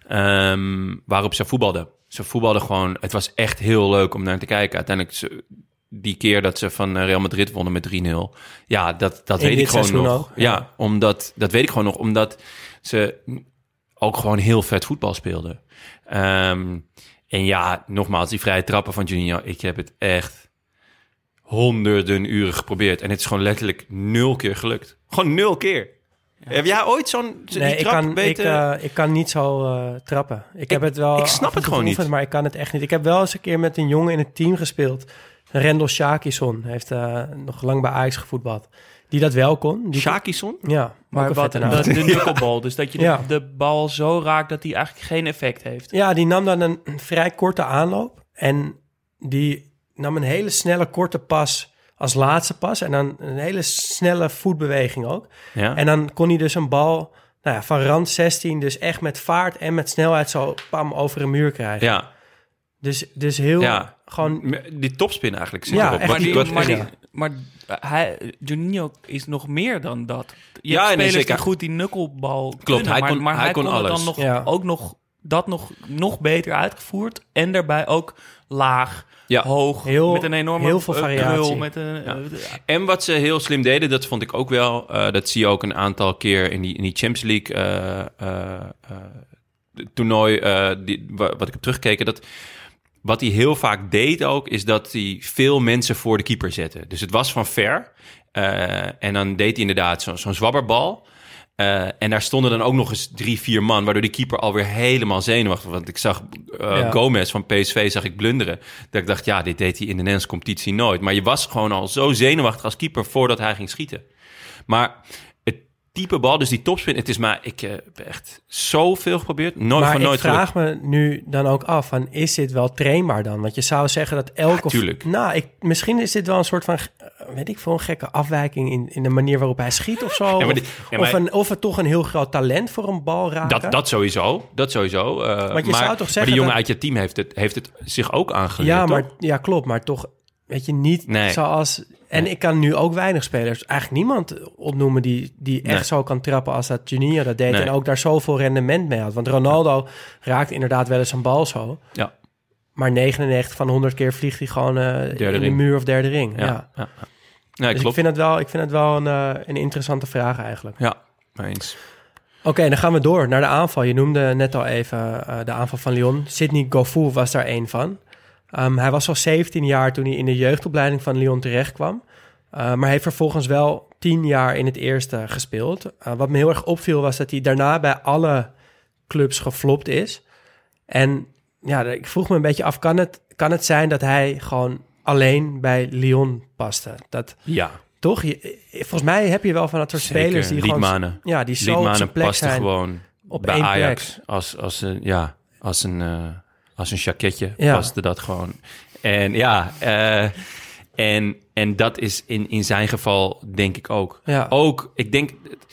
Um, waarop ze voetbalden. Ze voetbalden gewoon, het was echt heel leuk om naar te kijken. Uiteindelijk, ze, die keer dat ze van Real Madrid wonnen met drie nul. Ja, dat, dat In weet ik dit gewoon seizoen nog. ook, ja. Ja, omdat, dat weet ik gewoon nog, omdat ze ook gewoon heel vet voetbal speelden. Um, en ja, nogmaals, die vrije trappen van Juninho, ik heb het echt honderden uren geprobeerd. En het is gewoon letterlijk nul keer gelukt. Gewoon nul keer. Ja. Heb jij ooit zo'n die Nee, ik trap kan, ik, weten? uh, ik kan niet zo uh, trappen. Ik, ik heb het wel. ik snap het gewoon geoefend, niet. Maar ik kan het echt niet. Ik heb wel eens een keer met een jongen in het team gespeeld. Rendel Shakison heeft uh, nog lang bij Ajax gevoetbald. Die dat wel kon. Die Shakison? Ja, maar wat, de, de, de knucklebal. Dus dat je de, ja. de bal zo raakt dat die eigenlijk geen effect heeft. Ja, die nam dan een vrij korte aanloop. En die nam een hele snelle korte pas als laatste pas. En dan een hele snelle voetbeweging ook. Ja. En dan kon hij dus een bal nou ja, van rand zestien... dus echt met vaart en met snelheid zo pam over een muur krijgen. Ja. Dus, dus heel ja. gewoon... Die topspin eigenlijk zit Ja, erop. echt Wat, Maar, die, wat, maar, die, ja. maar hij, Juninho is nog meer dan dat. Je Ja, hebt nee, spelers zeker. die goed die knucklebal Klopt, kunnen, hij maar, kon- maar hij hij kon kon het alles. dan nog, Ja. ook nog dat nog, nog beter uitgevoerd. En daarbij ook laag, Ja. hoog, Heel- met een enorme heel veel uh, variatie. krul, met een, Ja. uh, En wat ze heel slim deden, dat vond ik ook wel. Uh, dat zie je ook een aantal keer in die, in die Champions League uh, uh, uh, toernooi. Uh, die, wat ik heb teruggekeken. Dat, wat hij heel vaak deed ook, is dat hij veel mensen voor de keeper zette. Dus het was van ver. Uh, en dan deed hij inderdaad zo, zo'n zwabberbal. Uh, en daar stonden dan ook nog eens drie, vier man, waardoor die keeper alweer helemaal zenuwachtig was. Want ik zag uh, Ja. Gomez van P S V zag ik blunderen. Dat ik dacht, ja, dit deed hij in de Nederlandse competitie nooit. Maar je was gewoon al zo zenuwachtig als keeper voordat hij ging schieten. Maar het type bal, dus die topspin, het is maar, ik uh, heb echt zoveel geprobeerd. Nooit maar van ik nooit vraag gelukt. me nu dan ook af, van, is dit wel trainbaar dan? Want je zou zeggen dat elke... Ja, tuurlijk. Nou, ik, misschien is dit wel een soort van, weet ik veel, een gekke afwijking in, in de manier waarop hij schiet of zo. Ja, maar of, die- ja, maar- of, een, of het toch een heel groot talent voor een bal raken. Dat, dat sowieso, dat sowieso. Uh, Want je maar, zou toch maar zeggen die jongen dat- uit je team heeft het, heeft het zich ook aangeleerd, Ja, maar, toch? ja, klopt. Maar toch, weet je, niet Nee. zoals... En Nee. ik kan nu ook weinig spelers, eigenlijk niemand ontnoemen die, die echt Nee. zo kan trappen als dat Juninho dat deed. Nee. En ook daar zoveel rendement mee had. Want Ronaldo raakt inderdaad wel eens een bal zo. Ja, Maar negenennegentig van honderd keer vliegt hij gewoon uh, in de ring. muur of derde ring. Ja. ja, ja. ja. Nee, Dus ik klopt. vind het wel, ik vind het wel een, uh, een interessante vraag eigenlijk. Ja, mee eens. Oké, okay, dan gaan we door naar de aanval. Je noemde net al even uh, de aanval van Lyon. Sidney Govou was daar één van. Um, hij was al zeventien jaar toen hij in de jeugdopleiding van Lyon terechtkwam. Uh, maar heeft vervolgens wel tien jaar in het eerste gespeeld. Uh, wat me heel erg opviel was dat hij daarna bij alle clubs geflopt is. En ja, ik vroeg me een beetje af, kan het, kan het zijn dat hij gewoon alleen bij Lyon paste? Dat, Ja. toch? Je, volgens mij heb je wel van dat soort Zeker. spelers die Liedmanen. gewoon... Ja, die zo op Liedmanen zijn plek paste zijn. gewoon op bij één Ajax plek. als, als, een, ja, als, een, uh, als een jacketje Ja. paste dat gewoon. En ja, uh, en, en dat is in, in zijn geval denk ik ook. Ja. Ook, ik denk...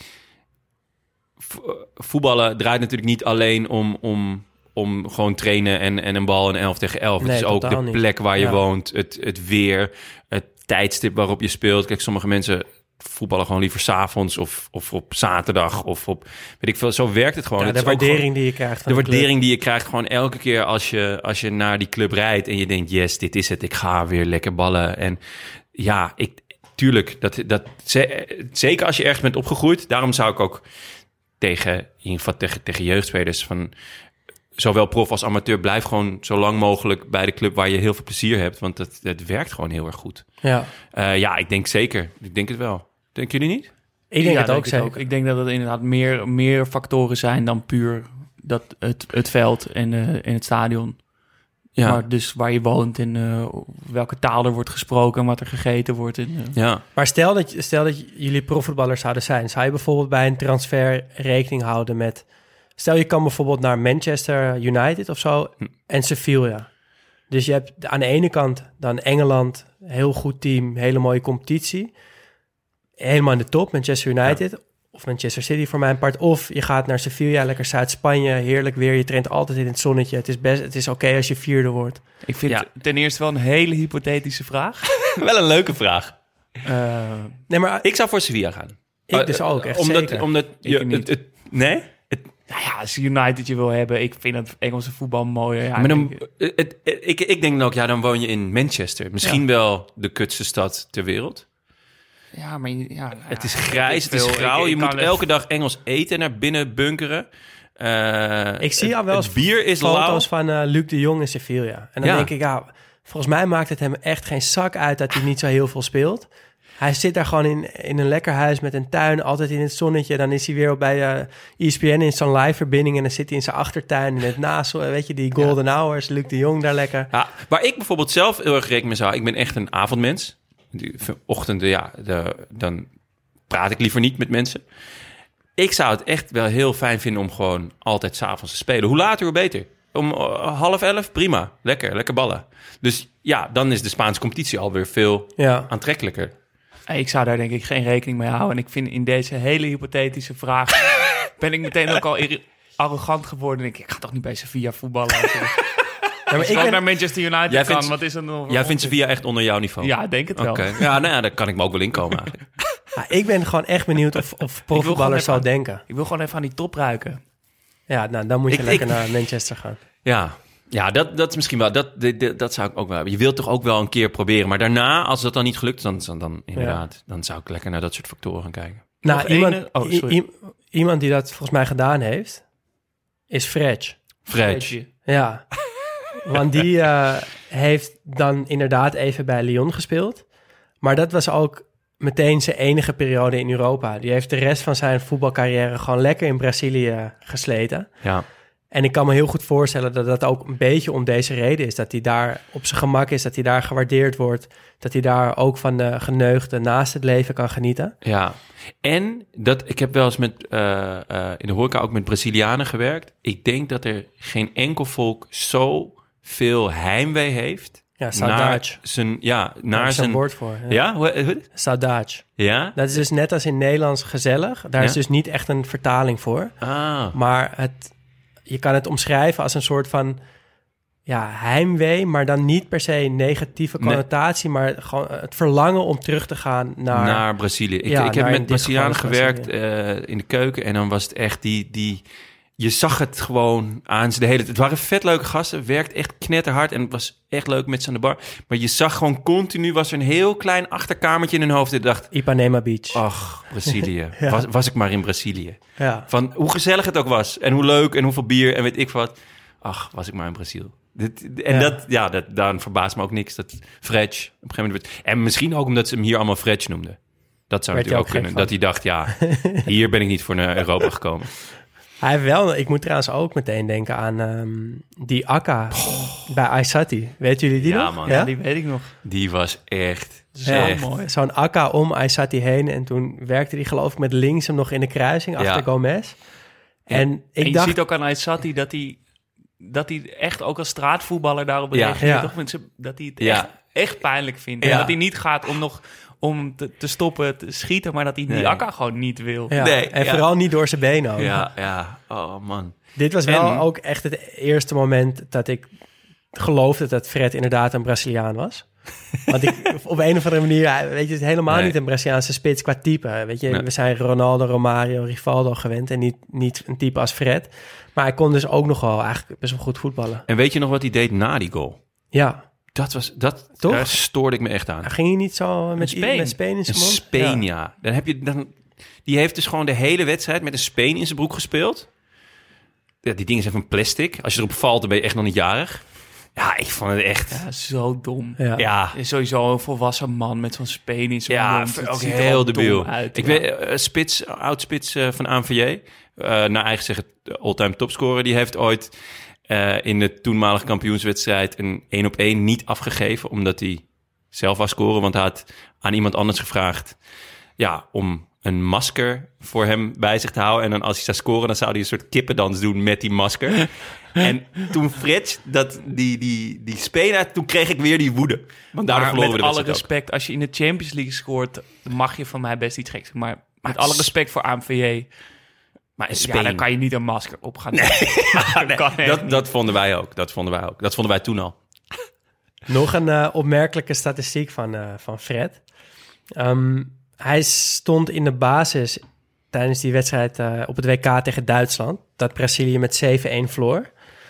Voetballen draait natuurlijk niet alleen om... om om gewoon trainen en, en een bal een elf tegen elf. Nee, het is ook de totaal niet. plek waar je Ja. woont, het, het weer, het tijdstip waarop je speelt. Kijk, sommige mensen voetballen gewoon liever 's avonds of, of op zaterdag of op, weet ik veel. Zo werkt het gewoon. Ja, Het de is ook waardering gewoon- die je krijgt. Van de de club. waardering die je krijgt gewoon elke keer als je, als je naar die club rijdt en je denkt, yes, dit is het, ik ga weer lekker ballen. En ja, ik, tuurlijk, dat, dat, ze- zeker als je ergens bent opgegroeid, daarom zou ik ook tegen, in ieder geval tegen, tegen jeugdspelers van zowel prof als amateur, blijf gewoon zo lang mogelijk bij de club waar je heel veel plezier hebt, want het, het werkt gewoon heel erg goed. Ja, Uh, ja, ik denk zeker. Ik denk het wel. Denken jullie niet? ik denk Ja, het ook denk zeker. Ik denk dat het inderdaad meer, meer factoren zijn dan puur dat het, het veld en, uh, en het stadion. Ja. Maar dus waar je woont en uh, welke taal er wordt gesproken en wat er gegeten wordt. En, uh, Ja. Maar stel dat, stel dat jullie profvoetballers zouden zijn. Zou je bijvoorbeeld bij een transfer rekening houden met... Stel je kan bijvoorbeeld naar Manchester United of zo Hm. en Sevilla. Dus je hebt aan de ene kant dan Engeland, heel goed team, hele mooie competitie. Helemaal in de top, Manchester United of Manchester City voor mijn part. Of je gaat naar Sevilla, lekker Zuid-Spanje, heerlijk weer. Je traint altijd in het zonnetje. Het is, best, het is oké als je vierde wordt. ik vind Ja. het ten eerste wel een hele hypothetische vraag. Wel een leuke vraag. Uh, Nee, maar Ik zou voor Sevilla gaan. ik dus Uh, ook, echt omdat, zeker. Omdat je, Ik niet. het, het, nee? Het, nou ja, als je United je wil hebben, ik vind het Engelse voetbal mooier. Ja, maar dan, ik- het, het- ik, ik denk dan ook, ja, dan woon je in Manchester. Misschien wel de kutste stad ter wereld. ja, maar je- ja, Het is ja, grijs, ik het is veel. grauw. Ik- je ik moet kan elke dag Engels eten, naar binnen bunkeren. Uh, Ik zie het- al wel eens het bier is lauw. foto's van uh, Luc de Jong in Sevilla. En dan Ja. denk ik, ja, volgens mij maakt het hem echt geen zak uit dat hij niet zo heel veel speelt. Hij zit daar gewoon in, in een lekker huis met een tuin, altijd in het zonnetje. Dan is hij weer op bij uh, E S P N in zo'n live-verbinding en dan zit hij in zijn achtertuin in het naast, weet je, die golden hours, Luc de Jong daar lekker. Ja, waar ik bijvoorbeeld zelf heel erg rekening mee zou... Ik ben echt een avondmens. Die ochtenden, ja, de, dan praat ik liever niet met mensen. Ik zou het echt wel heel fijn vinden om gewoon altijd 's avonds te spelen. Hoe later, hoe beter. Om uh, half elf, prima. Lekker, lekker ballen. Dus ja, dan is de Spaanse competitie alweer veel Ja. aantrekkelijker. Ik zou daar denk ik geen rekening mee houden. En ik vind in deze hele hypothetische vraag... ben ik meteen ook al irri- arrogant geworden. En ik, ik ga toch niet bij Sevilla voetballen. Ja, maar Als ik ik ben, naar Manchester United Jij kan, vindt- wat is er nog? Jij vindt Sevilla echt onder jouw niveau? Ja, ik denk het wel. Oké. Ja, nou ja, daar kan ik me ook wel inkomen eigenlijk. ja, ik ben gewoon echt benieuwd of, of profvoetballers gewoon zou even- denken. Ik wil gewoon even aan die top ruiken. Ja, nou, dan moet je Ik- lekker ik- naar Manchester gaan. Ja, ja dat, dat is misschien wel. Dat, dat, dat- dat zou ik ook wel hebben. Je wilt toch ook wel een keer proberen. Maar daarna, als dat dan niet gelukt is, dan, dan, dan inderdaad, dan zou ik lekker naar dat soort factoren gaan kijken. Nou, Nog iemand, ene- oh, i- sorry. i- iemand die dat volgens mij gedaan heeft, is Fred. Fred. Ja, want die uh, heeft dan inderdaad even bij Lyon gespeeld. Maar dat was ook meteen zijn enige periode in Europa. Die heeft de rest van zijn voetbalcarrière gewoon lekker in Brazilië gesleten. Ja. En ik kan me heel goed voorstellen dat dat ook een beetje om deze reden is. Dat hij daar op zijn gemak is, dat hij daar gewaardeerd wordt. Dat hij daar ook van de geneugde naast het leven kan genieten. Ja, en dat, ik heb wel eens met, uh, uh, in de horeca ook met Brazilianen gewerkt. Ik denk dat er geen enkel volk zo veel heimwee heeft. Ja, naar saudade. zijn, ja, Daar naar is een zijn... woord voor. Ja. Ja, hoe, hoe? Saudade. Ja? Dat is dus net als in Nederlands gezellig. Daar Ja? is dus niet echt een vertaling voor. Ah, Maar het, je kan het omschrijven als een soort van ja, heimwee, maar dan niet per se negatieve Nee. connotatie, maar gewoon het verlangen om terug te gaan naar... naar Brazilië. Ik, Ja, ik heb naar in met dit geval Brazilianen is gewerkt uh, in de keuken en dan was het echt die... die je zag het gewoon aan ze de hele tijd. Het waren vet leuke gasten, werkt echt knetterhard en het was echt leuk met ze aan de bar. Maar je zag gewoon continu, was er een heel klein achterkamertje in hun hoofd. En ik dacht, Ipanema Beach. ach, Brazilië. Ja. was, was ik maar in Brazilië. Ja. Van hoe gezellig het ook was. En hoe leuk en hoeveel bier en weet ik wat. Ach, was ik maar in Brazil. Dit, en Ja. dat, ja, dat, dan verbaast me ook niks. Dat Fred op een gegeven moment werd. En misschien ook omdat ze hem hier allemaal Fred noemden. Dat zou Werd je natuurlijk ook ook kunnen. gek Dat hij dacht, ja, hier ben ik niet voor naar Europa gekomen. Hij heeft wel, ik moet trouwens ook meteen denken aan um, die Akka oh. bij Aysati. Weten jullie die ja, nog? Man. Ja, die weet ik nog. Die was echt Zo echt. mooi. Zo'n Akka om Aysati heen. En toen werkte hij geloof ik met links hem nog in de kruising achter Ja. Gomez. En Ja. ik en je dacht... ziet ook aan Aysati dat hij, dat hij echt ook als straatvoetballer daarop Ja. reageert. Ja. Toch? Mensen, dat hij het Ja. echt, echt pijnlijk vindt. Ja. En dat hij niet gaat om nog om te, te stoppen te schieten, maar dat hij die Nee. Akka gewoon niet wil. Ja, Nee, en ja. vooral niet door zijn benen ook. Ja, ja. Oh, man. Dit was wel En- ook echt het eerste moment dat ik geloofde dat Fred inderdaad een Braziliaan was. Want ik, op een of andere manier, hij- weet je, het is helemaal Nee. niet een Braziliaanse spits qua type. Weet je, Nee. we zijn Ronaldo, Romario, Rivaldo gewend en niet, niet een type als Fred. Maar hij kon dus ook nog wel eigenlijk best wel goed voetballen. En weet je nog wat hij deed na die goal? Ja, Dat was, dat, Toch? daar stoorde ik me echt aan. hij ging hier niet zo met, Speen. met Speen in Een zijn mond. speen, Ja. ja. Dan heb je dan, die heeft dus gewoon de hele wedstrijd met een speen in zijn broek gespeeld. Ja, die dingen zijn van plastic. Als je erop valt, dan ben je echt nog niet jarig. Ja, ik vond het echt... Ja, zo dom. Ja. Ja, Is sowieso een volwassen man met zo'n speen in zijn ja, mond. Het ook ziet er heel wel dom debiel. uit. Ik ja. weet, uh, spits, oud-spits uh, van A M V J, uh, naar eigen zeggen all-time topscorer, die heeft ooit uh, in de toenmalige kampioenswedstrijd een één op één niet afgegeven, omdat hij zelf wou scoren, want hij had aan iemand anders gevraagd ja, om een masker voor hem bij zich te houden. En dan als hij zou scoren, dan zou hij een soort kippendans doen met die masker. En toen Fred dat die, die, die speler, toen kreeg ik weer die woede. Want daardoor Maar verloren met we de alle wedstrijd ook. respect, als je in de Champions League scoort, mag je van mij best iets geks doen. Maar met alle respect voor A M V J, Maar een ja, speen, dan kan je niet een masker op gaan doen. Nee, kan echt dat, niet. dat vonden wij ook. Dat vonden wij ook. Dat vonden wij toen al. Nog een uh, opmerkelijke statistiek van, uh, van Fred. Um, hij stond in de basis tijdens die wedstrijd uh, op het W K tegen Duitsland, dat Brazilië met zeven-een verloor.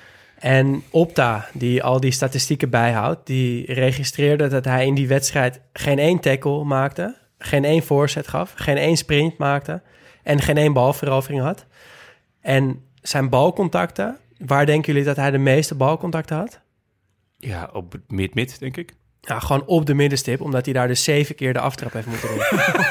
En Opta, die al die statistieken bijhoudt, die registreerde dat hij in die wedstrijd geen één tackle maakte, geen één voorzet gaf, geen één sprint maakte en geen één balverovering had. En zijn balcontacten, waar denken jullie dat hij de meeste balcontacten had? Ja, op mid-mid, denk ik. Ja, gewoon op de middenstip, omdat hij daar dus zeven keer de aftrap heeft moeten doen.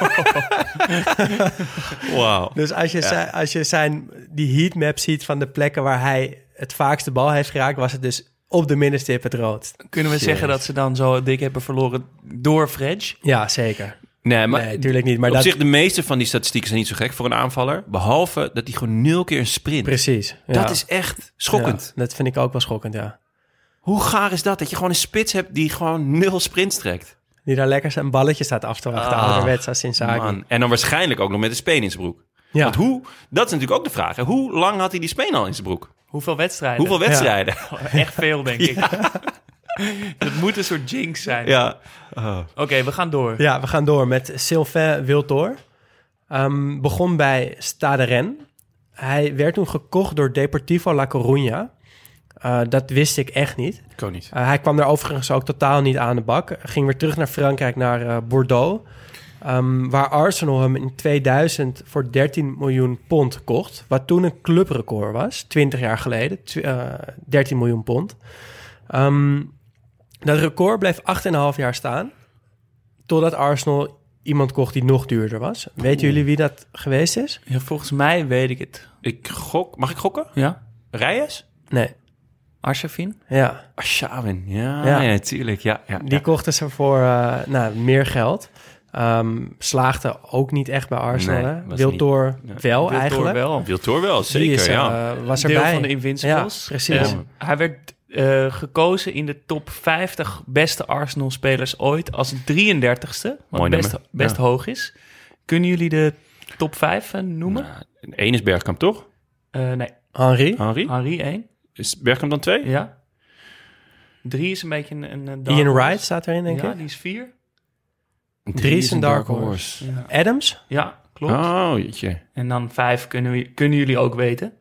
Wauw. Dus als je, Ja. zijn, als je zijn, die heatmap ziet van de plekken waar hij het vaakst de bal heeft geraakt, was het dus op de middenstip het roodst. Kunnen we zeggen dat ze dan zo dik hebben verloren door Fred? Ja, zeker. Nee, maar Nee, natuurlijk niet. Maar op dat, zich, de meeste van die statistieken zijn niet zo gek voor een aanvaller. Behalve dat hij gewoon nul keer een sprint. precies. Ja. Dat is echt schokkend. Ja, dat vind ik ook wel schokkend, ja. Hoe gaar is dat? Dat je gewoon een spits hebt die gewoon nul sprints trekt. Die daar lekker zijn balletje staat af te wachten. Ah, ouderwets als Inzaghi. Man. En dan waarschijnlijk ook nog met een speen in zijn broek. Ja. Want hoe, dat is natuurlijk ook de vraag. Hè? Hoe lang had hij die speen al in zijn broek? Hoeveel wedstrijden? Hoeveel wedstrijden? Echt veel, denk ik. Het moet een soort jinx zijn. Ja. Oh. Oké, we gaan door. Ja, we gaan door met Sylvain Wiltor. Um, begon bij Stade Rennes. Hij werd toen gekocht door Deportivo La Coruña. Uh, dat wist ik echt niet. Ik ook niet. Uh, hij kwam daar overigens ook totaal niet aan de bak. Ging weer terug naar Frankrijk, naar uh, Bordeaux. Um, waar Arsenal hem in tweeduizend voor dertien miljoen pond kocht. Wat toen een clubrecord was, twintig jaar geleden. Tw- uh, dertien miljoen pond. Um, dat record bleef acht komma vijf jaar staan. Totdat Arsenal iemand kocht die nog duurder was. Weten jullie wie dat geweest is? Ja, volgens mij weet ik het. Ik gok. Mag ik gokken? Ja? Reyes? Nee, Arshavin? ja. Arshavin. Ja, Ja. ja. natuurlijk. Ja, ja, Die ja. kochten ze voor uh, nou, meer geld. Um, slaagde ook niet echt bij Arsenal. Nee, hè? was Wiltor niet. wel Wiltor eigenlijk. wel. Wiltor wel, zeker. Die is, uh, ja. was Deel erbij. van de Invincibles. Ja, precies. Eh, hij werd uh, gekozen in de top vijftig beste Arsenal-spelers ooit als drieëndertigste. Wat Mooi best, nummer. best Ja. hoog is. Kunnen jullie de top vijf uh, noemen? Nou, één is Bergkamp, toch? Uh, nee, Henry. Henry? Henry één. Is Bergkamp dan twee? Ja. Drie is een beetje een... een, een dark Ian horse. Wright staat erin, denk Ja, ik. die is vier. Drie is een dark horse. Ja, Adams. ja klopt. Oh, jeetje. En dan vijf kunnen, we, kunnen jullie ook weten.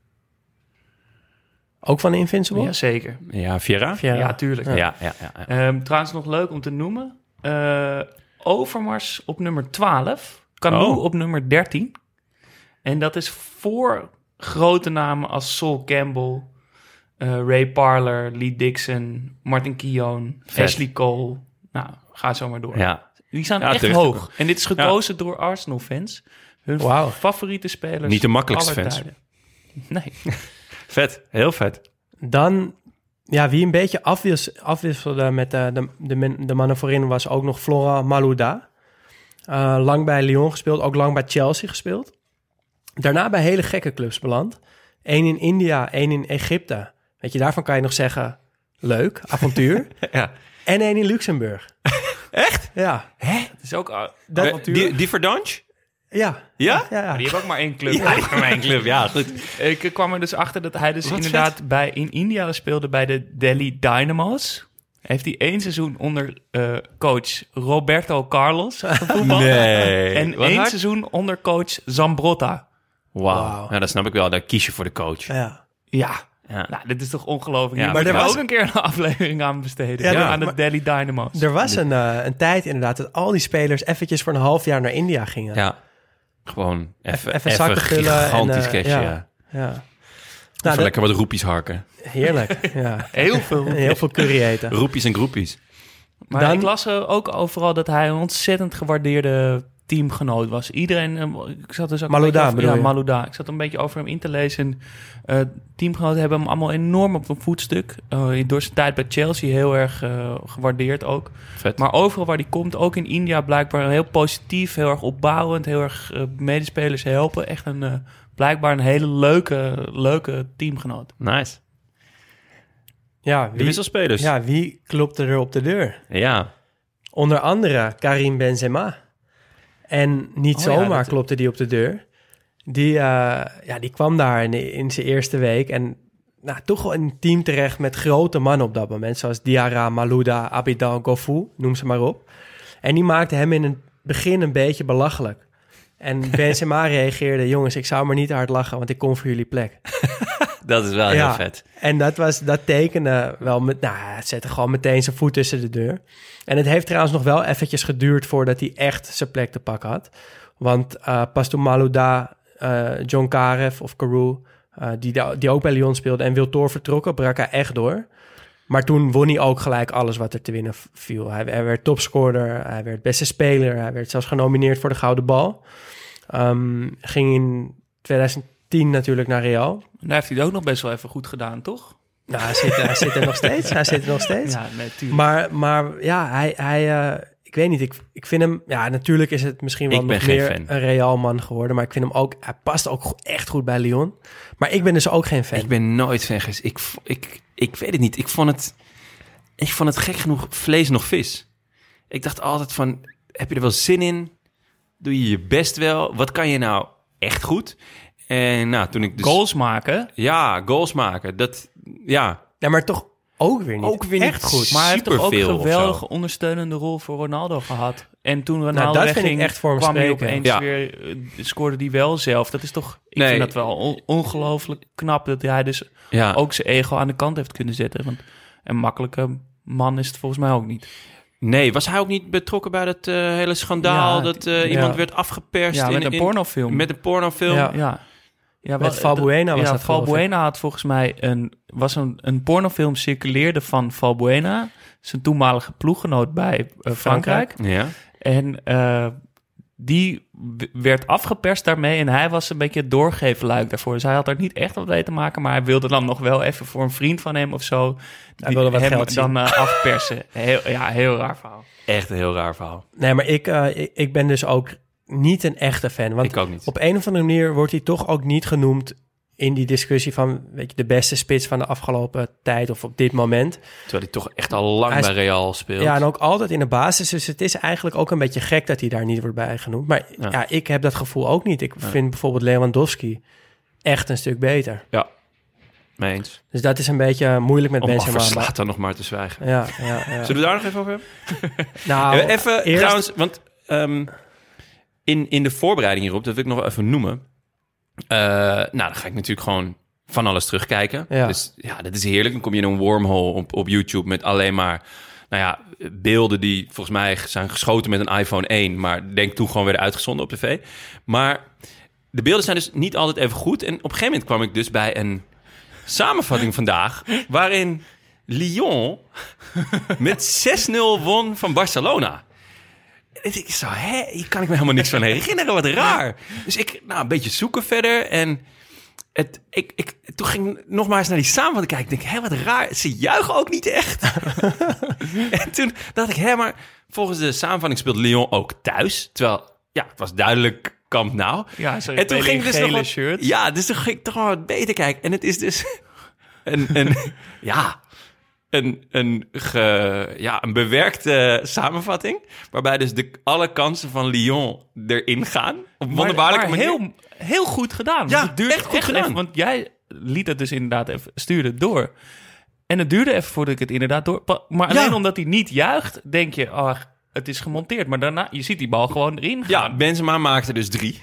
Ook van de Invincible. Jazeker. Ja, Vieira? Ja, Ja, tuurlijk. Ja, ja, ja. ja. Um, trouwens nog leuk om te noemen. Uh, Overmars op nummer twaalf. Canu Oh. op nummer dertien. En dat is voor grote namen als Sol Campbell, uh, Ray Parler, Lee Dixon, Martin Keown, Vet. Ashley Cole. Nou, ga zo maar door. ja. Die staan Ja, echt terecht hoog. ook. En dit is gekozen door Arsenal-fans. Hun Wauw. favoriete spelers. Niet de makkelijkste aller fans. tijden. Nee. Vet, heel vet. Dan, ja, wie een beetje afwis, afwisselde met de, de, de, de mannen voorin was ook nog Florent Malouda. Uh, lang bij Lyon gespeeld, ook lang bij Chelsea gespeeld. Daarna bij hele gekke clubs beland. Eén in India, één in Egypte. Weet je, daarvan kan je nog zeggen, leuk, avontuur. Ja. En één in Luxemburg. Echt? Ja. Het is ook... Dat Eh, avontuur. Die, die Verdange? Ja. Ja? Ja, ja. Die heeft ook maar één club. Ja, voor mijn club, ja, goed. Ik kwam er dus achter dat hij dus Wat inderdaad bij, in India speelde bij de Delhi Dynamo's. Heeft hij één seizoen onder uh, coach Roberto Carlos gevoetbald. Nee. En Wat één hard? seizoen onder coach Zambrotta. Wauw. Wauw. Nou, dat snap ik wel. Daar kies je voor de coach. Ja. Ja, Ja. nou, dit is toch ongelooflijk. Ja, Ja, maar maar er er was- ook een keer een aflevering aan besteden. Ja, Ja, er- aan de maar- Delhi Dynamo's. Er was een, uh, een tijd inderdaad dat al die spelers eventjes voor een half jaar naar India gingen. Ja. Gewoon even, Even even zakken vullen. gigantisch en, uh, cashje, ja. ja. ja. Even Nou, dat- lekker wat roepies harken. heerlijk. Ja. Heel veel. Heel veel curry eten. Roepies en groepies. Maar Dan- ik las er ook overal dat hij een ontzettend gewaardeerde teamgenoot was. Iedereen, eh, ik zat dus ook Malouda een beetje over, bedoel ja, je? Malouda. Ik zat een beetje over hem in te lezen. Uh, teamgenoten hebben hem allemaal enorm op een voetstuk. Uh, door zijn tijd bij Chelsea heel erg uh, gewaardeerd ook. Vet. Maar overal waar hij komt, ook in India blijkbaar heel positief, heel erg opbouwend, heel erg uh, medespelers helpen. Echt een uh, blijkbaar een hele leuke, leuke teamgenoot. Nice. Ja, De wie, wisselspelers. Ja. ja, wie klopte er op de deur? Ja. Onder andere Karim Benzema. En niet Oh ja, zomaar dat- klopte die op de deur. Die, uh, ja, die kwam daar in, in zijn eerste week. En nou, toch wel in een team terecht met grote mannen op dat moment. Zoals Diarra, Malouda, Abidal, Goffou, noem ze maar op. En die maakte hem in het begin een beetje belachelijk. En Benzema reageerde, jongens, ik zou maar niet hard lachen, want ik kom voor jullie plek. Dat is wel heel Ja. vet. En dat, was, dat tekende wel met... Nou, het zette gewoon meteen zijn voet tussen de deur. En het heeft trouwens nog wel eventjes geduurd voordat hij echt zijn plek te pakken had. Want uh, pas toen Malouda, uh, John Karev of Carew, uh, die, die ook bij Lyon speelde en Wiltor vertrokken, brak hij echt door. Maar toen won hij ook gelijk alles wat er te winnen viel. Hij, hij werd topscorer, hij werd beste speler, hij werd zelfs genomineerd voor de Gouden Bal. Um, ging in twintig tien natuurlijk naar Real. En daar heeft hij het ook nog best wel even goed gedaan, toch? Nou, hij zit, hij zit er nog steeds. Hij zit er nog steeds. Ja, nee, tuurlijk. Maar, maar ja, hij, hij uh, ik weet niet. Ik, ik vind hem, ja, natuurlijk is het misschien wel Ik ben nog geen meer fan. een Real-man geworden. Maar ik vind hem ook, hij past ook go- echt goed bij Lyon. Maar ik ben dus ook geen fan. Ik ben nooit fan geweest. Ik, v- ik, ik weet het niet. Ik vond het, ik vond het gek genoeg vlees nog vis. Ik dacht altijd van, heb je er wel zin in? Doe je je best wel? Wat kan je nou echt goed? En nou, toen ik dus... Goals maken. Ja, goals maken. Dat, ja, Ja, maar toch ook weer niet. ook weer niet echt goed. Maar hij heeft toch ook een superveel of geweldige zo. ondersteunende rol voor Ronaldo gehad. En toen Ronaldo Nou, dat vind wegging, ik echt voor hem kwam hij spreken. opeens Ja. weer, uh, scoorde die wel zelf. Dat is toch, ik Nee. vind dat wel on- ongelooflijk knap dat hij dus Ja. ook zijn ego aan de kant heeft kunnen zetten. Want een makkelijke man is het volgens mij ook niet. Nee, was hij ook niet betrokken bij dat eh, hele schandaal... Ja, dat eh, ja. iemand werd afgeperst? Ja, in, met een in- pornofilm. Met een pornofilm? Ja. Ja. Ja, Met wat- Valbuena was ja, dat, geloof ik. Valbuena had volgens mij een, was een, een pornofilm circuleerde van Valbuena, zijn toenmalige ploeggenoot bij eh, Frankrijk. Ja. En eh, die w- werd afgeperst daarmee en hij was een beetje het doorgeefluik daarvoor. Dus hij had er niet echt wat mee te maken, maar hij wilde dan nog wel even voor een vriend van hem of zo Hij wilde wat hem geld zien. dan eh, afpersen. Heel, ja, heel raar verhaal. Echt een heel raar verhaal. Nee, maar ik, uh, ik, ik ben dus ook niet een echte fan. Want Ik ook niet. op een of andere manier wordt hij toch ook niet genoemd in die discussie van, weet je, de beste spits van de afgelopen tijd of op dit moment. Terwijl hij toch echt al lang Hij is- bij Real speelt. Ja, en ook altijd in de basis. Dus het is eigenlijk ook een beetje gek dat hij daar niet wordt bij genoemd. Maar Ja. ja, ik heb dat gevoel ook niet. Ik vind bijvoorbeeld Lewandowski echt een stuk beter. Ja, mee eens. Dus dat is een beetje moeilijk met Om Benzema. over maar- Zlatan nog maar te zwijgen. Ja, ja, ja. Zullen we daar nog even over hebben? Nou, even eerst- trouwens, want ehm, in, in de voorbereiding hierop, dat wil ik nog wel even noemen. Eh, nou, dan ga ik natuurlijk gewoon van alles terugkijken. Ja. Dus ja, dat is heerlijk. Dan kom je in een wormhole op, op YouTube met alleen maar, nou ja, beelden die volgens mij zijn geschoten met een iPhone één, maar denk toen gewoon weer uitgezonden op tv. Maar de beelden zijn dus niet altijd even goed. En op een gegeven moment kwam ik dus bij een samenvatting vandaag, waarin Lyon met zes nul won van Barcelona. En ik zo, hè, hier kan ik me helemaal niks van herinneren, wat raar. Dus ik, nou, een beetje zoeken verder en het, ik, ik, toen ging ik nog maar eens naar die samenvatting kijken. Ik denk, hé, wat raar. Ze juichen ook niet echt. En toen dacht ik, hé, maar volgens de samenvatting speelt Lyon ook thuis. Terwijl, ja, het was duidelijk Camp Nou. Ja, zo en toen ging dus dus nog gele wat, shirt. Ja, dus toen ging ik toch wel wat beter kijken. En het is dus een, een ja, een, een, ge, ja, een bewerkte samenvatting. Waarbij dus de, alle kansen van Lyon erin gaan. Op wonderbaarlijke maar manier. heel, heel goed gedaan. Ja, Want het duurt echt goed gedaan. Even, want jij liet het dus inderdaad even, stuurde het door. En het duurde even voordat ik het inderdaad door... Maar alleen Ja. omdat hij niet juicht, denk je... Oh, het is gemonteerd. Maar daarna, je ziet die bal gewoon erin gaan. Ja, Benzema maakte dus drie.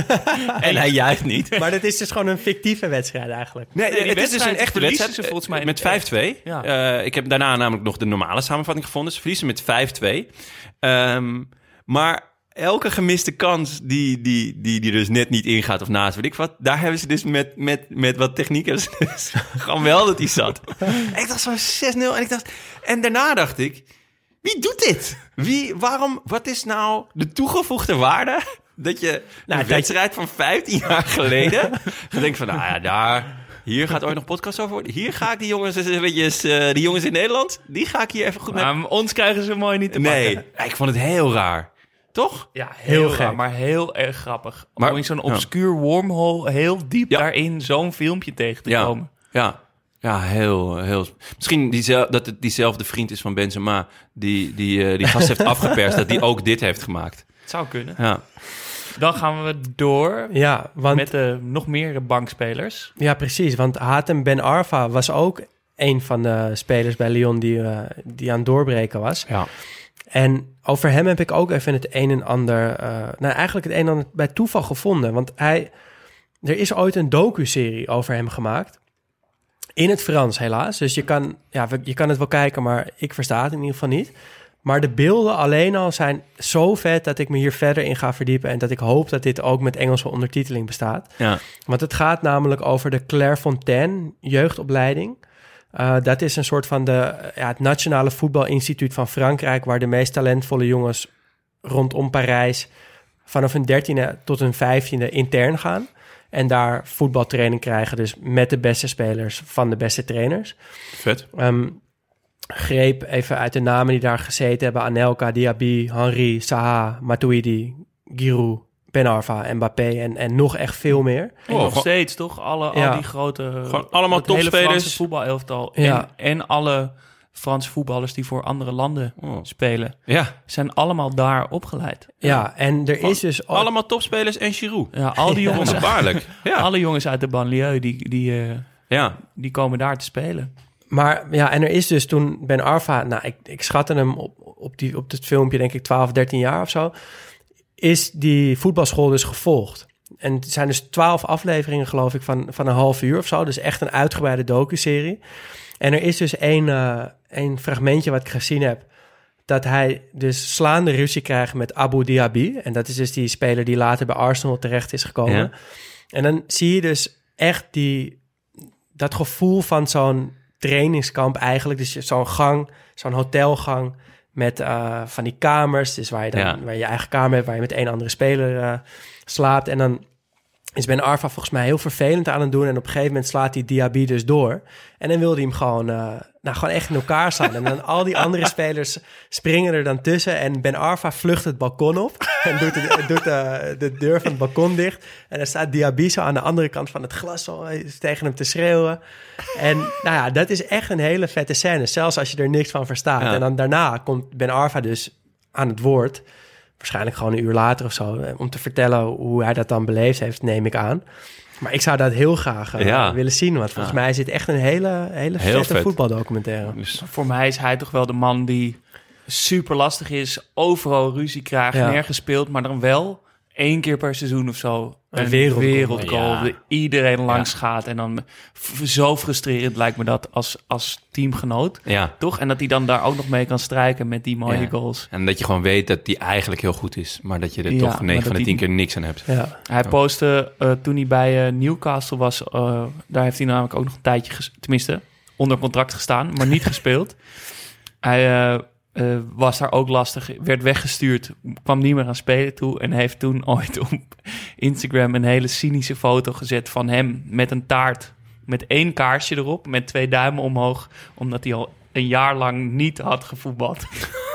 En hij juicht niet. Maar dat is dus gewoon een fictieve wedstrijd eigenlijk. Nee, Nee, die het is dus een wedstrijd echte verliezen wedstrijd. ze volgens mij met vijf twee. Ja. Uh, ik heb daarna namelijk nog de normale samenvatting gevonden. Ze verliezen met vijf twee. Um, maar elke gemiste kans die, die, die, die dus net niet ingaat of naast, weet ik wat, daar hebben ze dus met, met, met wat techniek hebben ze dus gewoon wel dat die zat. En ik dacht zo zes nul. En ik dacht, en daarna dacht ik, wie doet dit? Wie, waarom, wat is nou de toegevoegde waarde dat je Nou, een wedstrijd van vijftien jaar geleden denkt van, nou ja, daar, hier gaat ooit nog podcast over worden. Hier ga ik die jongens, eens eventjes, uh, die jongens in Nederland, die ga ik hier even goed mee. Maar ons krijgen ze mooi niet te Nee, pakken. ik vond het heel raar. Toch? Ja, heel, Heel raar, gek. maar heel erg grappig. Maar- Om in zo'n ja. obscuur wormhole heel diep Ja. daarin zo'n filmpje tegen te Ja, komen. ja, ja, heel, heel. Misschien diezel, dat het diezelfde vriend is van Benzema die die, uh, die gast heeft afgeperst, dat die ook dit heeft gemaakt. Het zou kunnen. Ja, Dan gaan we door Ja, want, met de nog meer bankspelers. ja, precies. Want Hatem Ben Arfa was ook een van de spelers bij Lyon die, uh, die aan het doorbreken was. ja. En over hem heb ik ook even het een en ander... Uh, nou, eigenlijk het een en ander bij toeval gevonden. Want hij... Er is ooit een docu-serie over hem gemaakt. In het Frans, helaas. Dus je kan, ja, je kan het wel kijken, maar ik versta het in ieder geval niet. Maar de beelden alleen al zijn zo vet dat ik me hier verder in ga verdiepen. En dat ik hoop dat dit ook met Engelse ondertiteling bestaat. Ja. Want het gaat namelijk over de Clairefontaine jeugdopleiding. Uh, dat is een soort van de, ja, het Nationale Voetbalinstituut van Frankrijk, waar de meest talentvolle jongens rondom Parijs vanaf hun dertiende tot hun vijftiende intern gaan. En daar voetbaltraining krijgen, dus met de beste spelers van de beste trainers. Vet. Um, greep even uit de namen die daar gezeten hebben: Anelka, Diaby, Henry, Saha, Matuidi, Giroud, Ben Arfa, Mbappé en, en nog echt veel meer. En Oh, nog gewoon- steeds, toch? Alle, Ja. al die grote... Gewoon allemaal het hele topspelers. Franse voetbalelftal. Ja. En, en alle Franse voetballers die voor andere landen Oh. spelen, Ja, zijn allemaal daar opgeleid. Ja, en er is dus... al- allemaal topspelers en Giroud. Ja, al die jongens, Wonderbaarlijk. Ja, alle jongens uit de banlieue, die, die, eh, ja. die komen daar te spelen. Maar ja, en er is dus toen Ben Arfa... Nou, ik, ik schatte hem op, op, die, op dit filmpje, denk ik, twaalf, dertien jaar of zo. Is die voetbalschool dus gevolgd. En het zijn dus twaalf afleveringen, geloof ik, van, van een half uur of zo. Dus echt een uitgebreide docuserie. En er is dus één, uh, één fragmentje wat ik gezien heb, dat hij dus slaande ruzie krijgt met Abu Diaby. En dat is dus die speler die later bij Arsenal terecht is gekomen. Ja. En dan zie je dus echt die, dat gevoel van zo'n trainingskamp eigenlijk. Dus zo'n gang, zo'n hotelgang met uh, van die kamers. Dus waar je dan Ja. waar je, je eigen kamer hebt, waar je met één andere speler uh, slaapt. En dan is Ben Arfa volgens mij heel vervelend aan het doen. En op een gegeven moment slaat hij Diaby dus door. En dan wilde hij hem gewoon, uh, nou, gewoon echt in elkaar slaan. En dan al die andere spelers springen er dan tussen. En Ben Arfa vlucht het balkon op. En doet, de, doet de, de deur van het balkon dicht. En dan staat Diaby zo aan de andere kant van het glas zo tegen hem te schreeuwen. En nou ja, dat is echt een hele vette scène. Zelfs als je er niks van verstaat. Ja. En dan daarna komt Ben Arfa dus aan het woord. Waarschijnlijk gewoon een uur later of zo. Om te vertellen hoe hij dat dan beleefd heeft, neem ik aan. Maar ik zou dat heel graag uh, Ja. willen zien. Want volgens Ja. mij is dit echt een hele, hele Heel vette vet. voetbaldocumentaire. Dus, Voor mij is hij toch wel de man die super lastig is, overal ruzie krijgt, Ja. nergens speelt, maar dan wel één keer per seizoen of zo een wereldgoal. wereldgoal. Ja. waar iedereen langs gaat. En dan f- zo frustrerend lijkt me dat als, als teamgenoot. ja. Toch? En dat hij dan daar ook nog mee kan strijken met die mooie Ja. goals. En dat je gewoon weet dat die eigenlijk heel goed is, maar dat je er Ja, toch maar negen dat van de die- tien keer niks aan hebt. Ja. Hij postte uh, toen hij bij uh, Newcastle was, uh, daar heeft hij namelijk ook nog een tijdje, ges- tenminste, onder contract gestaan, maar niet gespeeld. Hij uh, uh, was daar ook lastig. Werd weggestuurd, kwam niet meer aan spelen toe. En heeft toen ooit op Instagram een hele cynische foto gezet van hem met een taart. Met één kaarsje erop, met twee duimen omhoog. Omdat hij al een jaar lang niet had gevoetbald.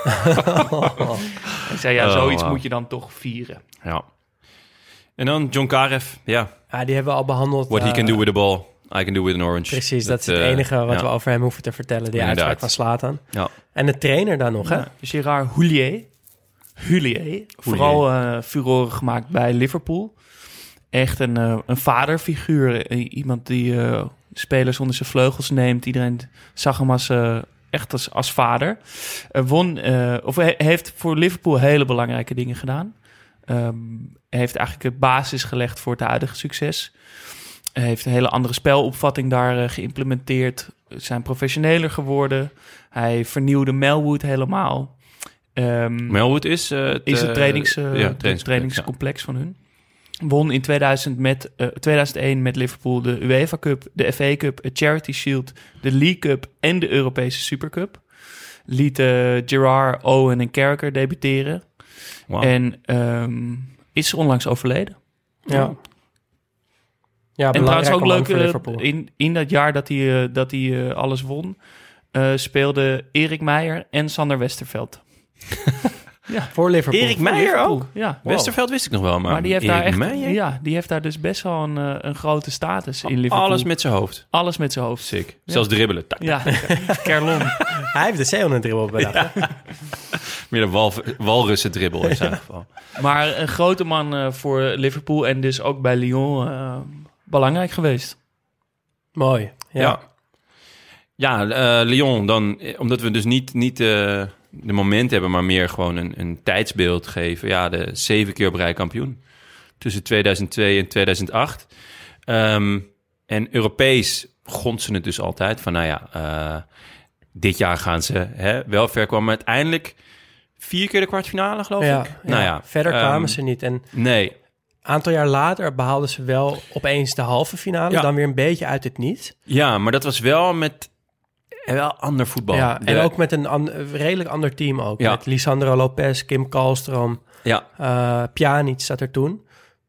En zei, ja, zoiets oh, wow. moet je dan toch vieren. Ja. En dan John Karev, ja. Ja, die hebben we al behandeld. What uh, he can do with the ball, I can do with an orange. Precies, dat, dat is het uh, enige wat ja. we over hem hoeven te vertellen. Die uitspraak van Zlatan. Ja. En de trainer dan nog, hè? Ja, Gérard Houllier. Houllier. Vooral uh, furoren gemaakt bij Liverpool. Echt een, uh, een vaderfiguur. Uh, iemand die uh, spelers onder zijn vleugels neemt. Iedereen zag hem als... Uh, echt als, als vader. Uh, won, uh, of he, heeft voor Liverpool hele belangrijke dingen gedaan. Um, heeft eigenlijk de basis gelegd voor het huidige succes. Hij heeft een hele andere spelopvatting daar uh, geïmplementeerd. Zijn professioneler geworden. Hij vernieuwde Melwood helemaal. Um, Melwood is, uh, het, is het trainings, uh, ja, trainingscomplex, trainingscomplex ja. van hun. Won in tweeduizend met, uh, tweeduizend één met Liverpool de UEFA Cup, de F A Cup, de Charity Shield, de League Cup en de Europese Supercup. Liet uh, Gerrard, Owen en Carragher debuteren. Wow. En um, is onlangs overleden. Ja. Ja, en trouwens ook leuk, uh, in, in dat jaar dat hij, uh, dat hij uh, alles won, uh, speelden Erik Meijer en Sander Westerveld. Ja, voor Liverpool. Erik Meijer ook? Ja. Wow. Westerveld wist ik nog wel, maar, maar die heeft Erik daar echt, Meijer? ja, die heeft daar dus best wel een, uh, een grote status in Liverpool. Alles met zijn hoofd. Alles met zijn hoofd. Sick. Ja. Zelfs dribbelen. Ja, Kerlon. Hij heeft de Zeeland dribbel bedacht. Ja. Meer een wal, walrussen dribbel in zijn geval. Maar een grote man uh, voor Liverpool en dus ook bij Lyon uh, belangrijk geweest. Mooi. Ja, ja, ja uh, Lyon dan, omdat we dus niet, niet uh, de moment hebben, maar meer gewoon een, een tijdsbeeld geven. Ja, de zeven keer op rij kampioen. Tussen tweeduizend twee en tweeduizend acht. Um, en Europees gonst ze het dus altijd van, nou ja, uh, dit jaar gaan ze hè, wel ver komen. Maar uiteindelijk vier keer de kwartfinale, geloof ja, ik. Ja. Nou ja, verder kwamen um, ze niet. En nee. Een aantal jaar later behaalden ze wel opeens de halve finale. Ja. Dan weer een beetje uit het niets. Ja, maar dat was wel met wel ander voetbal. Ja, de, en ook met een an, redelijk ander team ook. Ja. Met Lisandro Lopez, Kim Kallstrom, ja. uh, Pjanic zat er toen.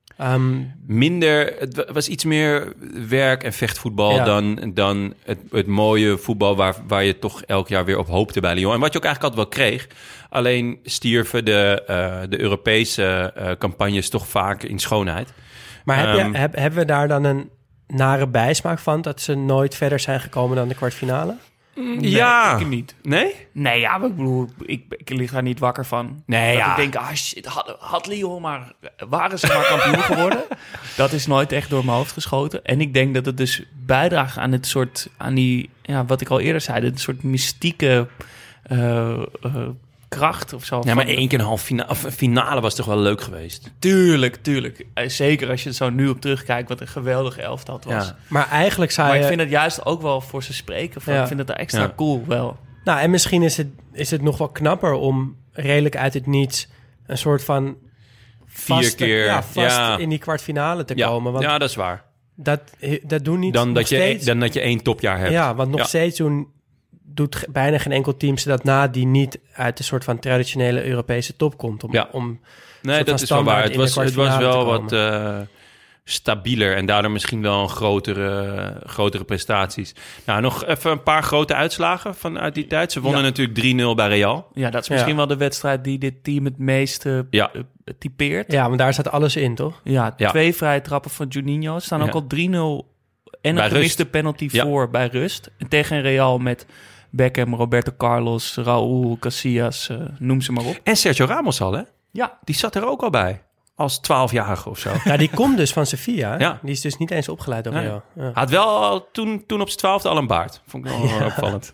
Um, Minder, het was iets meer werk- en vechtvoetbal ja. dan, dan het, het mooie voetbal waar, waar je toch elk jaar weer op hoopte bij Lyon. En wat je ook eigenlijk altijd wel kreeg. Alleen stierven de, uh, de Europese uh, campagnes toch vaak in schoonheid. maar heb Um, je, heb, hebben we daar dan een nare bijsmaak van... dat ze nooit verder zijn gekomen dan de kwartfinale? Nee, ja. ik niet. Nee? Nee, ja, maar ik bedoel, ik, ik lig daar niet wakker van. Nee, dat ja. ik denk, ah shit, had, had Lyon maar, waren ze maar kampioen geworden? Dat is nooit echt door mijn hoofd geschoten. En ik denk dat het dus bijdraagt aan het soort, aan die, ja, wat ik al eerder zei, een soort mystieke uh, uh, kracht of zo. Ja, maar van, één keer een half finale, finale was toch wel leuk geweest? Tuurlijk, tuurlijk. Uh, zeker als je er zo nu op terugkijkt, wat een geweldige elftal het was. Ja. Maar eigenlijk zou Maar je... ik vind het juist ook wel voor ze spreken. Van, Ja. Ik vind het daar extra Ja. cool wel. Nou, en misschien is het, is het nog wel knapper om redelijk uit het niets... een soort van Vier vast, keer, ja, vast ja. in die kwartfinale te Ja, komen. Want ja, dat is waar. dat, dat doen niet Dan nog dat, je, steeds... dan dat je één topjaar hebt. Ja, want nog Ja. steeds doen, doet ge- bijna geen enkel team ze dat na... die niet uit de soort van traditionele Europese top komt. Om, Ja. om Nee, soort dat van is wel waar. standaard Het in de was, het was kwartfinale wel te wat uh, stabieler en daardoor misschien wel een grotere, grotere prestaties. Nou, nog even een paar grote uitslagen vanuit die tijd. Ze wonnen Ja. natuurlijk drie nul bij Real. Ja, dat is Ja. misschien wel de wedstrijd die dit team het meeste Ja. uh, typeert. Ja, want daar staat alles in, toch? Ja, Ja. twee vrije trappen van Juninho. Staan Ja. ook al drie nul en Bij een gemiste rust. penalty Ja. voor bij rust. En tegen Real met Beckham, Roberto Carlos, Raúl, Casillas, uh, noem ze maar op. En Sergio Ramos al, hè? Ja, Die zat er ook al bij. Als twaalfjarige of zo. Ja, die komt dus van Sevilla. Ja. Die is dus niet eens opgeleid door Nee. Real. Ja. Had wel al toen, toen op zijn twaalfde al een baard. Vond ik wel opvallend.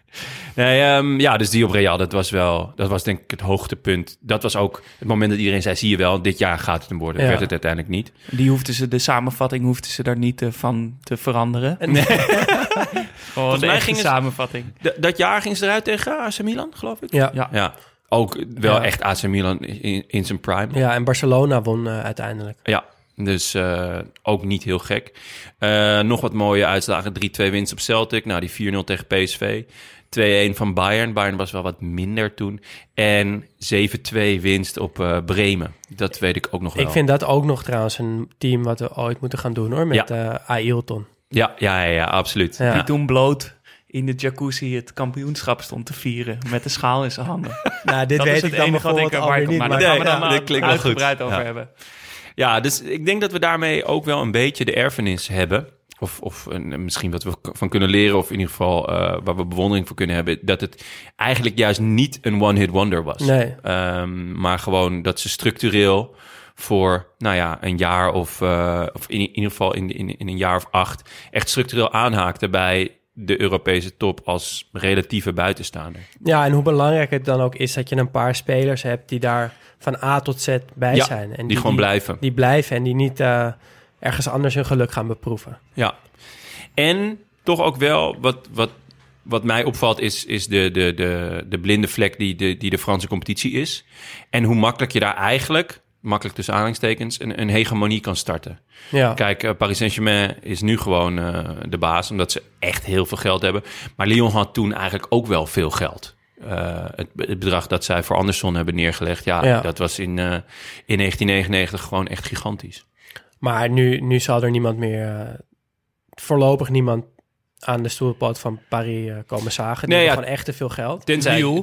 Nee, um, ja, dus die op Real, dat was wel, dat was denk ik het hoogtepunt. Dat was ook het moment dat iedereen zei, zie je wel, dit jaar gaat het hem worden. Ja. Werd het uiteindelijk niet. die hoefden ze, de samenvatting hoefden ze daar niet uh, van te veranderen. Nee. Gewoon de mij echte ging het- samenvatting. D- dat jaar ging ze eruit tegen A C Milan, geloof ik. Ja. Ja. Ja, ook wel Ja. echt A C Milan in, in zijn prime. ja, en Barcelona won uh, uiteindelijk. Ja, dus uh, ook niet heel gek. Uh, nog wat mooie uitslagen. drie twee winst op Celtic. Nou, die vier nul tegen P S V. twee-een van Bayern. Bayern was wel wat minder toen. En zeven-twee winst op uh, Bremen. Dat weet ik ook nog wel. Ik vind dat ook nog trouwens een team wat we ooit moeten gaan doen hoor. Met ja. uh, Ailton. Ja, ja, ja, ja, absoluut. Ja. Die toen bloot in de jacuzzi het kampioenschap stond te vieren met de schaal in zijn handen. Nou, dit dat weet is het ik dan enige wat ik alweer niet. Maar Maar daar gaan we nee, dan ja, dit klinkt wel uitgebreid goed. over Ja. hebben. Ja, dus ik denk dat we daarmee ook wel een beetje de erfenis hebben. Of, of een, misschien wat we van kunnen leren, of in ieder geval uh, waar we bewondering voor kunnen hebben. Dat het eigenlijk juist niet een one-hit wonder was. Nee. Um, maar gewoon dat ze structureel voor, nou ja, een jaar of, uh, of in, in ieder geval in, in, in een jaar of acht echt structureel aanhaakten bij de Europese top als relatieve buitenstaander. Ja, en hoe belangrijk het dan ook is dat je een paar spelers hebt die daar van A tot Z bij Ja, zijn. En die, die gewoon die, blijven. Die blijven en die niet uh, ergens anders hun geluk gaan beproeven. Ja. En toch ook wel wat, wat, wat mij opvalt is, is de, de, de, de blinde vlek die de, die de Franse competitie is. En hoe makkelijk je daar eigenlijk, makkelijk tussen aanhalingstekens, een, een hegemonie kan starten. Ja. Kijk, uh, Paris Saint-Germain is nu gewoon uh, de baas, omdat ze echt heel veel geld hebben. Maar Lyon had toen eigenlijk ook wel veel geld. Uh, het, het bedrag dat zij voor Anderson hebben neergelegd, ja, Ja. dat was in, uh, in negentien negenennegentig gewoon echt gigantisch. Maar nu, nu zal er niemand meer, uh, voorlopig niemand aan de stoelpoot van Paris uh, komen zagen. Die Nee, hebben ja. gewoon echt te veel geld. Tenzij... Lille.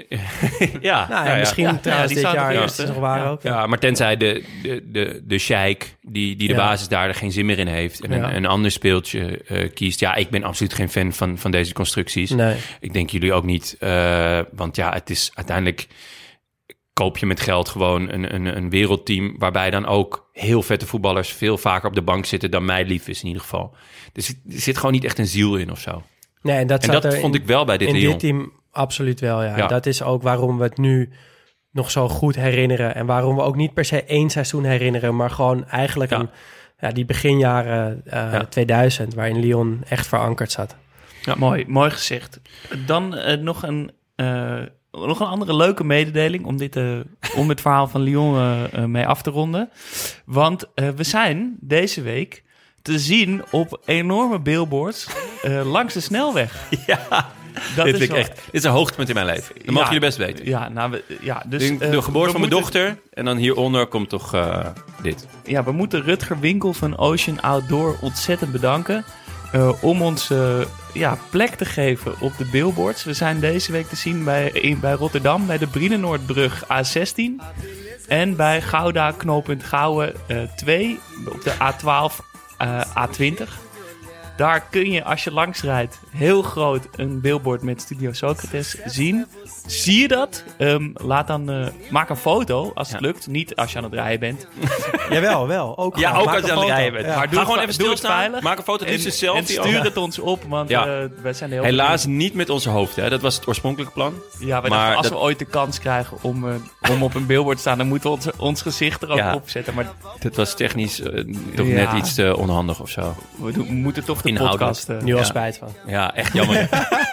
ja, Nou ja, ja, ja. misschien Ja, trouwens ja, die dit staat jaar er is eerst, het hè? nog waar Ja. ook. Ja, maar tenzij de, de, de, de sheik die, die de Ja. basis daar er geen zin meer in heeft en Ja. een, een ander speeltje uh, kiest. Ja, ik ben absoluut geen fan van, van deze constructies. Nee. Ik denk jullie ook niet. Uh, want ja, het is uiteindelijk koop je met geld gewoon een, een, een wereldteam waarbij dan ook heel vette voetballers veel vaker op de bank zitten dan mij lief is in ieder geval. Dus er zit gewoon niet echt een ziel in of zo. Nee, en dat, En zat dat er vond in, ik wel bij dit in Lyon. dit team absoluut wel, ja. Ja. Dat is ook waarom we het nu nog zo goed herinneren. En waarom we ook niet per se één seizoen herinneren, maar gewoon eigenlijk Ja. een, ja, die beginjaren uh, Ja. tweeduizend, waarin Lyon echt verankerd zat. Ja. Mooi, mooi gezegd. Dan uh, nog, een, uh, nog een andere leuke mededeling om, dit, uh, om het verhaal van Lyon uh, uh, mee af te ronden. Want uh, we zijn deze week te zien op enorme billboards uh, langs de snelweg. Ja, Dat dit is vind ik wel- echt. Dit is een hoogtepunt in mijn leven. Dat Ja. mogen jullie best weten. Ja, nou, we, ja dus... de, de uh, geboorte we van mijn moeten- dochter en dan hieronder komt toch uh, dit. Ja, we moeten Rutger Winkel van Ocean Outdoor ontzettend bedanken. Uh, om ons uh, ja, plek te geven op de billboards. We zijn deze week te zien bij, in, bij Rotterdam bij de Brienenoordbrug A zestien. En bij Gouda knooppunt Gouwen uh, twee op de A twaalf uh, A twintig. Daar kun je, als je langs rijdt, heel groot een billboard met Studio Socrates zien. Zie je dat? Um, laat dan, uh, maak een foto als het Ja. lukt. Niet als je aan het rijden bent. Jawel, wel. Ook Ja, gewoon. ook Maak als je een aan het foto. rijden bent. Ja. Maar doe ga het gewoon va- even doe het stilstaan. veilig. Maak een foto, het liefst een En, en selfie. stuur het ons op, want Ja. uh, wij zijn heel Helaas niet met onze hoofden. Hè. Dat was het oorspronkelijke plan. Ja, we maar dachten, als dat- we ooit de kans krijgen om, uh, om op een billboard te staan, dan moeten we ons, ons gezicht er ook Ja. op zetten. Maar Dat was technisch uh, toch Ja. net iets te onhandig of zo. we, doen- we moeten toch de Inhoudelijk. podcast... uh, Nu al Ja. spijt van. Ja, echt jammer.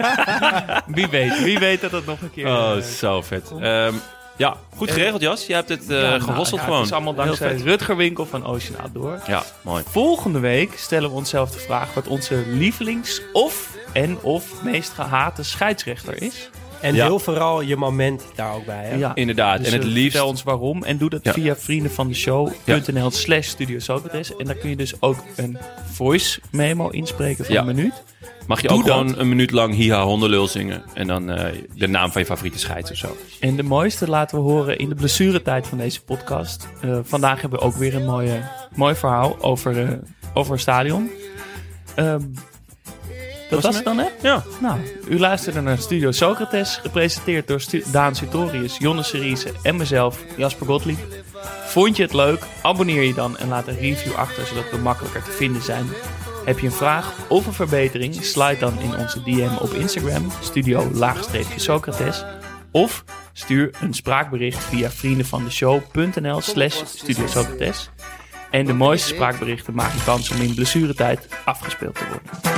wie weet, wie weet dat het nog een keer... Oh, uh, zo vet. Um, ja, goed geregeld, Jas. Je hebt het uh, ja, nou, gehosseld ja, gewoon. Het is allemaal Heel dankzij vet. Rutger Winkel van Ocean Outdoor. Ja, mooi. Volgende week stellen we onszelf de vraag wat onze lievelings- of en of meest gehate scheidsrechter is. En Ja. deel vooral je moment daar ook bij. Hè? Ja. Inderdaad. Dus, en het uh, liefst... vertel ons waarom en doe dat Ja. via vriendenvandeshow.nl slash Studio Socrates. En daar kun je dus ook een voice memo inspreken van Ja. een minuut. Mag je Doe ook dat. gewoon een minuut lang hiha hondenlul zingen. En dan uh, de naam van je favoriete scheids of zo. En de mooiste laten we horen in de blessuretijd van deze podcast. Uh, vandaag hebben we ook weer een mooie, mooi verhaal over, uh, over een stadion. Um, dat was het dan, hè? Ja. Nou, u luisterde naar Studio Socrates, gepresenteerd door Stu- Daan Sutorius, Jonne Seriese en mezelf, Jasper Gottlieb. Vond je het leuk? Abonneer je dan en laat een review achter, zodat we makkelijker te vinden zijn. Heb je een vraag of een verbetering? Slide dan in onze D M op Instagram, studio-socrates. Of stuur een spraakbericht via vriendenvandeshow.nl slash Studio Socrates. En de mooiste spraakberichten maken kans om in blessuretijd afgespeeld te worden.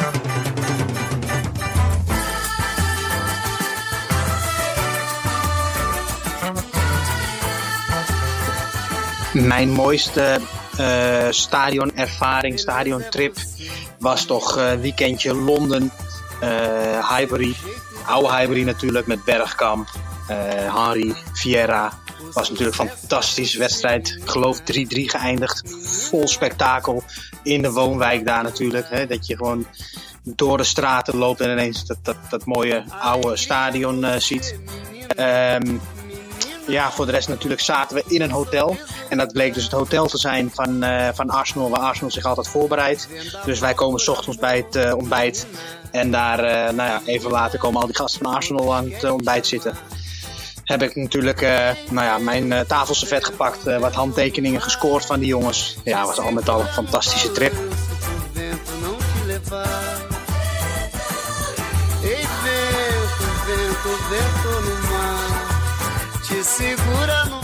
Mijn mooiste uh, stadionervaring, stadiontrip was toch uh, weekendje Londen, uh, Highbury. oude Highbury natuurlijk met Bergkamp, uh, Henry, Vieira. Was natuurlijk een fantastische wedstrijd. Ik geloof drie drie geëindigd. Vol spektakel in de woonwijk daar natuurlijk. Hè, dat je gewoon door de straten loopt en ineens dat, dat, dat mooie oude stadion uh, ziet. Um, ja, voor de rest natuurlijk zaten we in een hotel. En dat bleek dus het hotel te zijn van, uh, van Arsenal, waar Arsenal zich altijd voorbereidt. Dus wij komen 's ochtends bij het uh, ontbijt. En daar, uh, nou ja, even later komen al die gasten van Arsenal aan het uh, ontbijt zitten. Heb ik natuurlijk uh, nou ja, mijn uh, tafelservet gepakt, uh, wat handtekeningen gescoord van die jongens. Ja, was al met al een fantastische trip. Segura no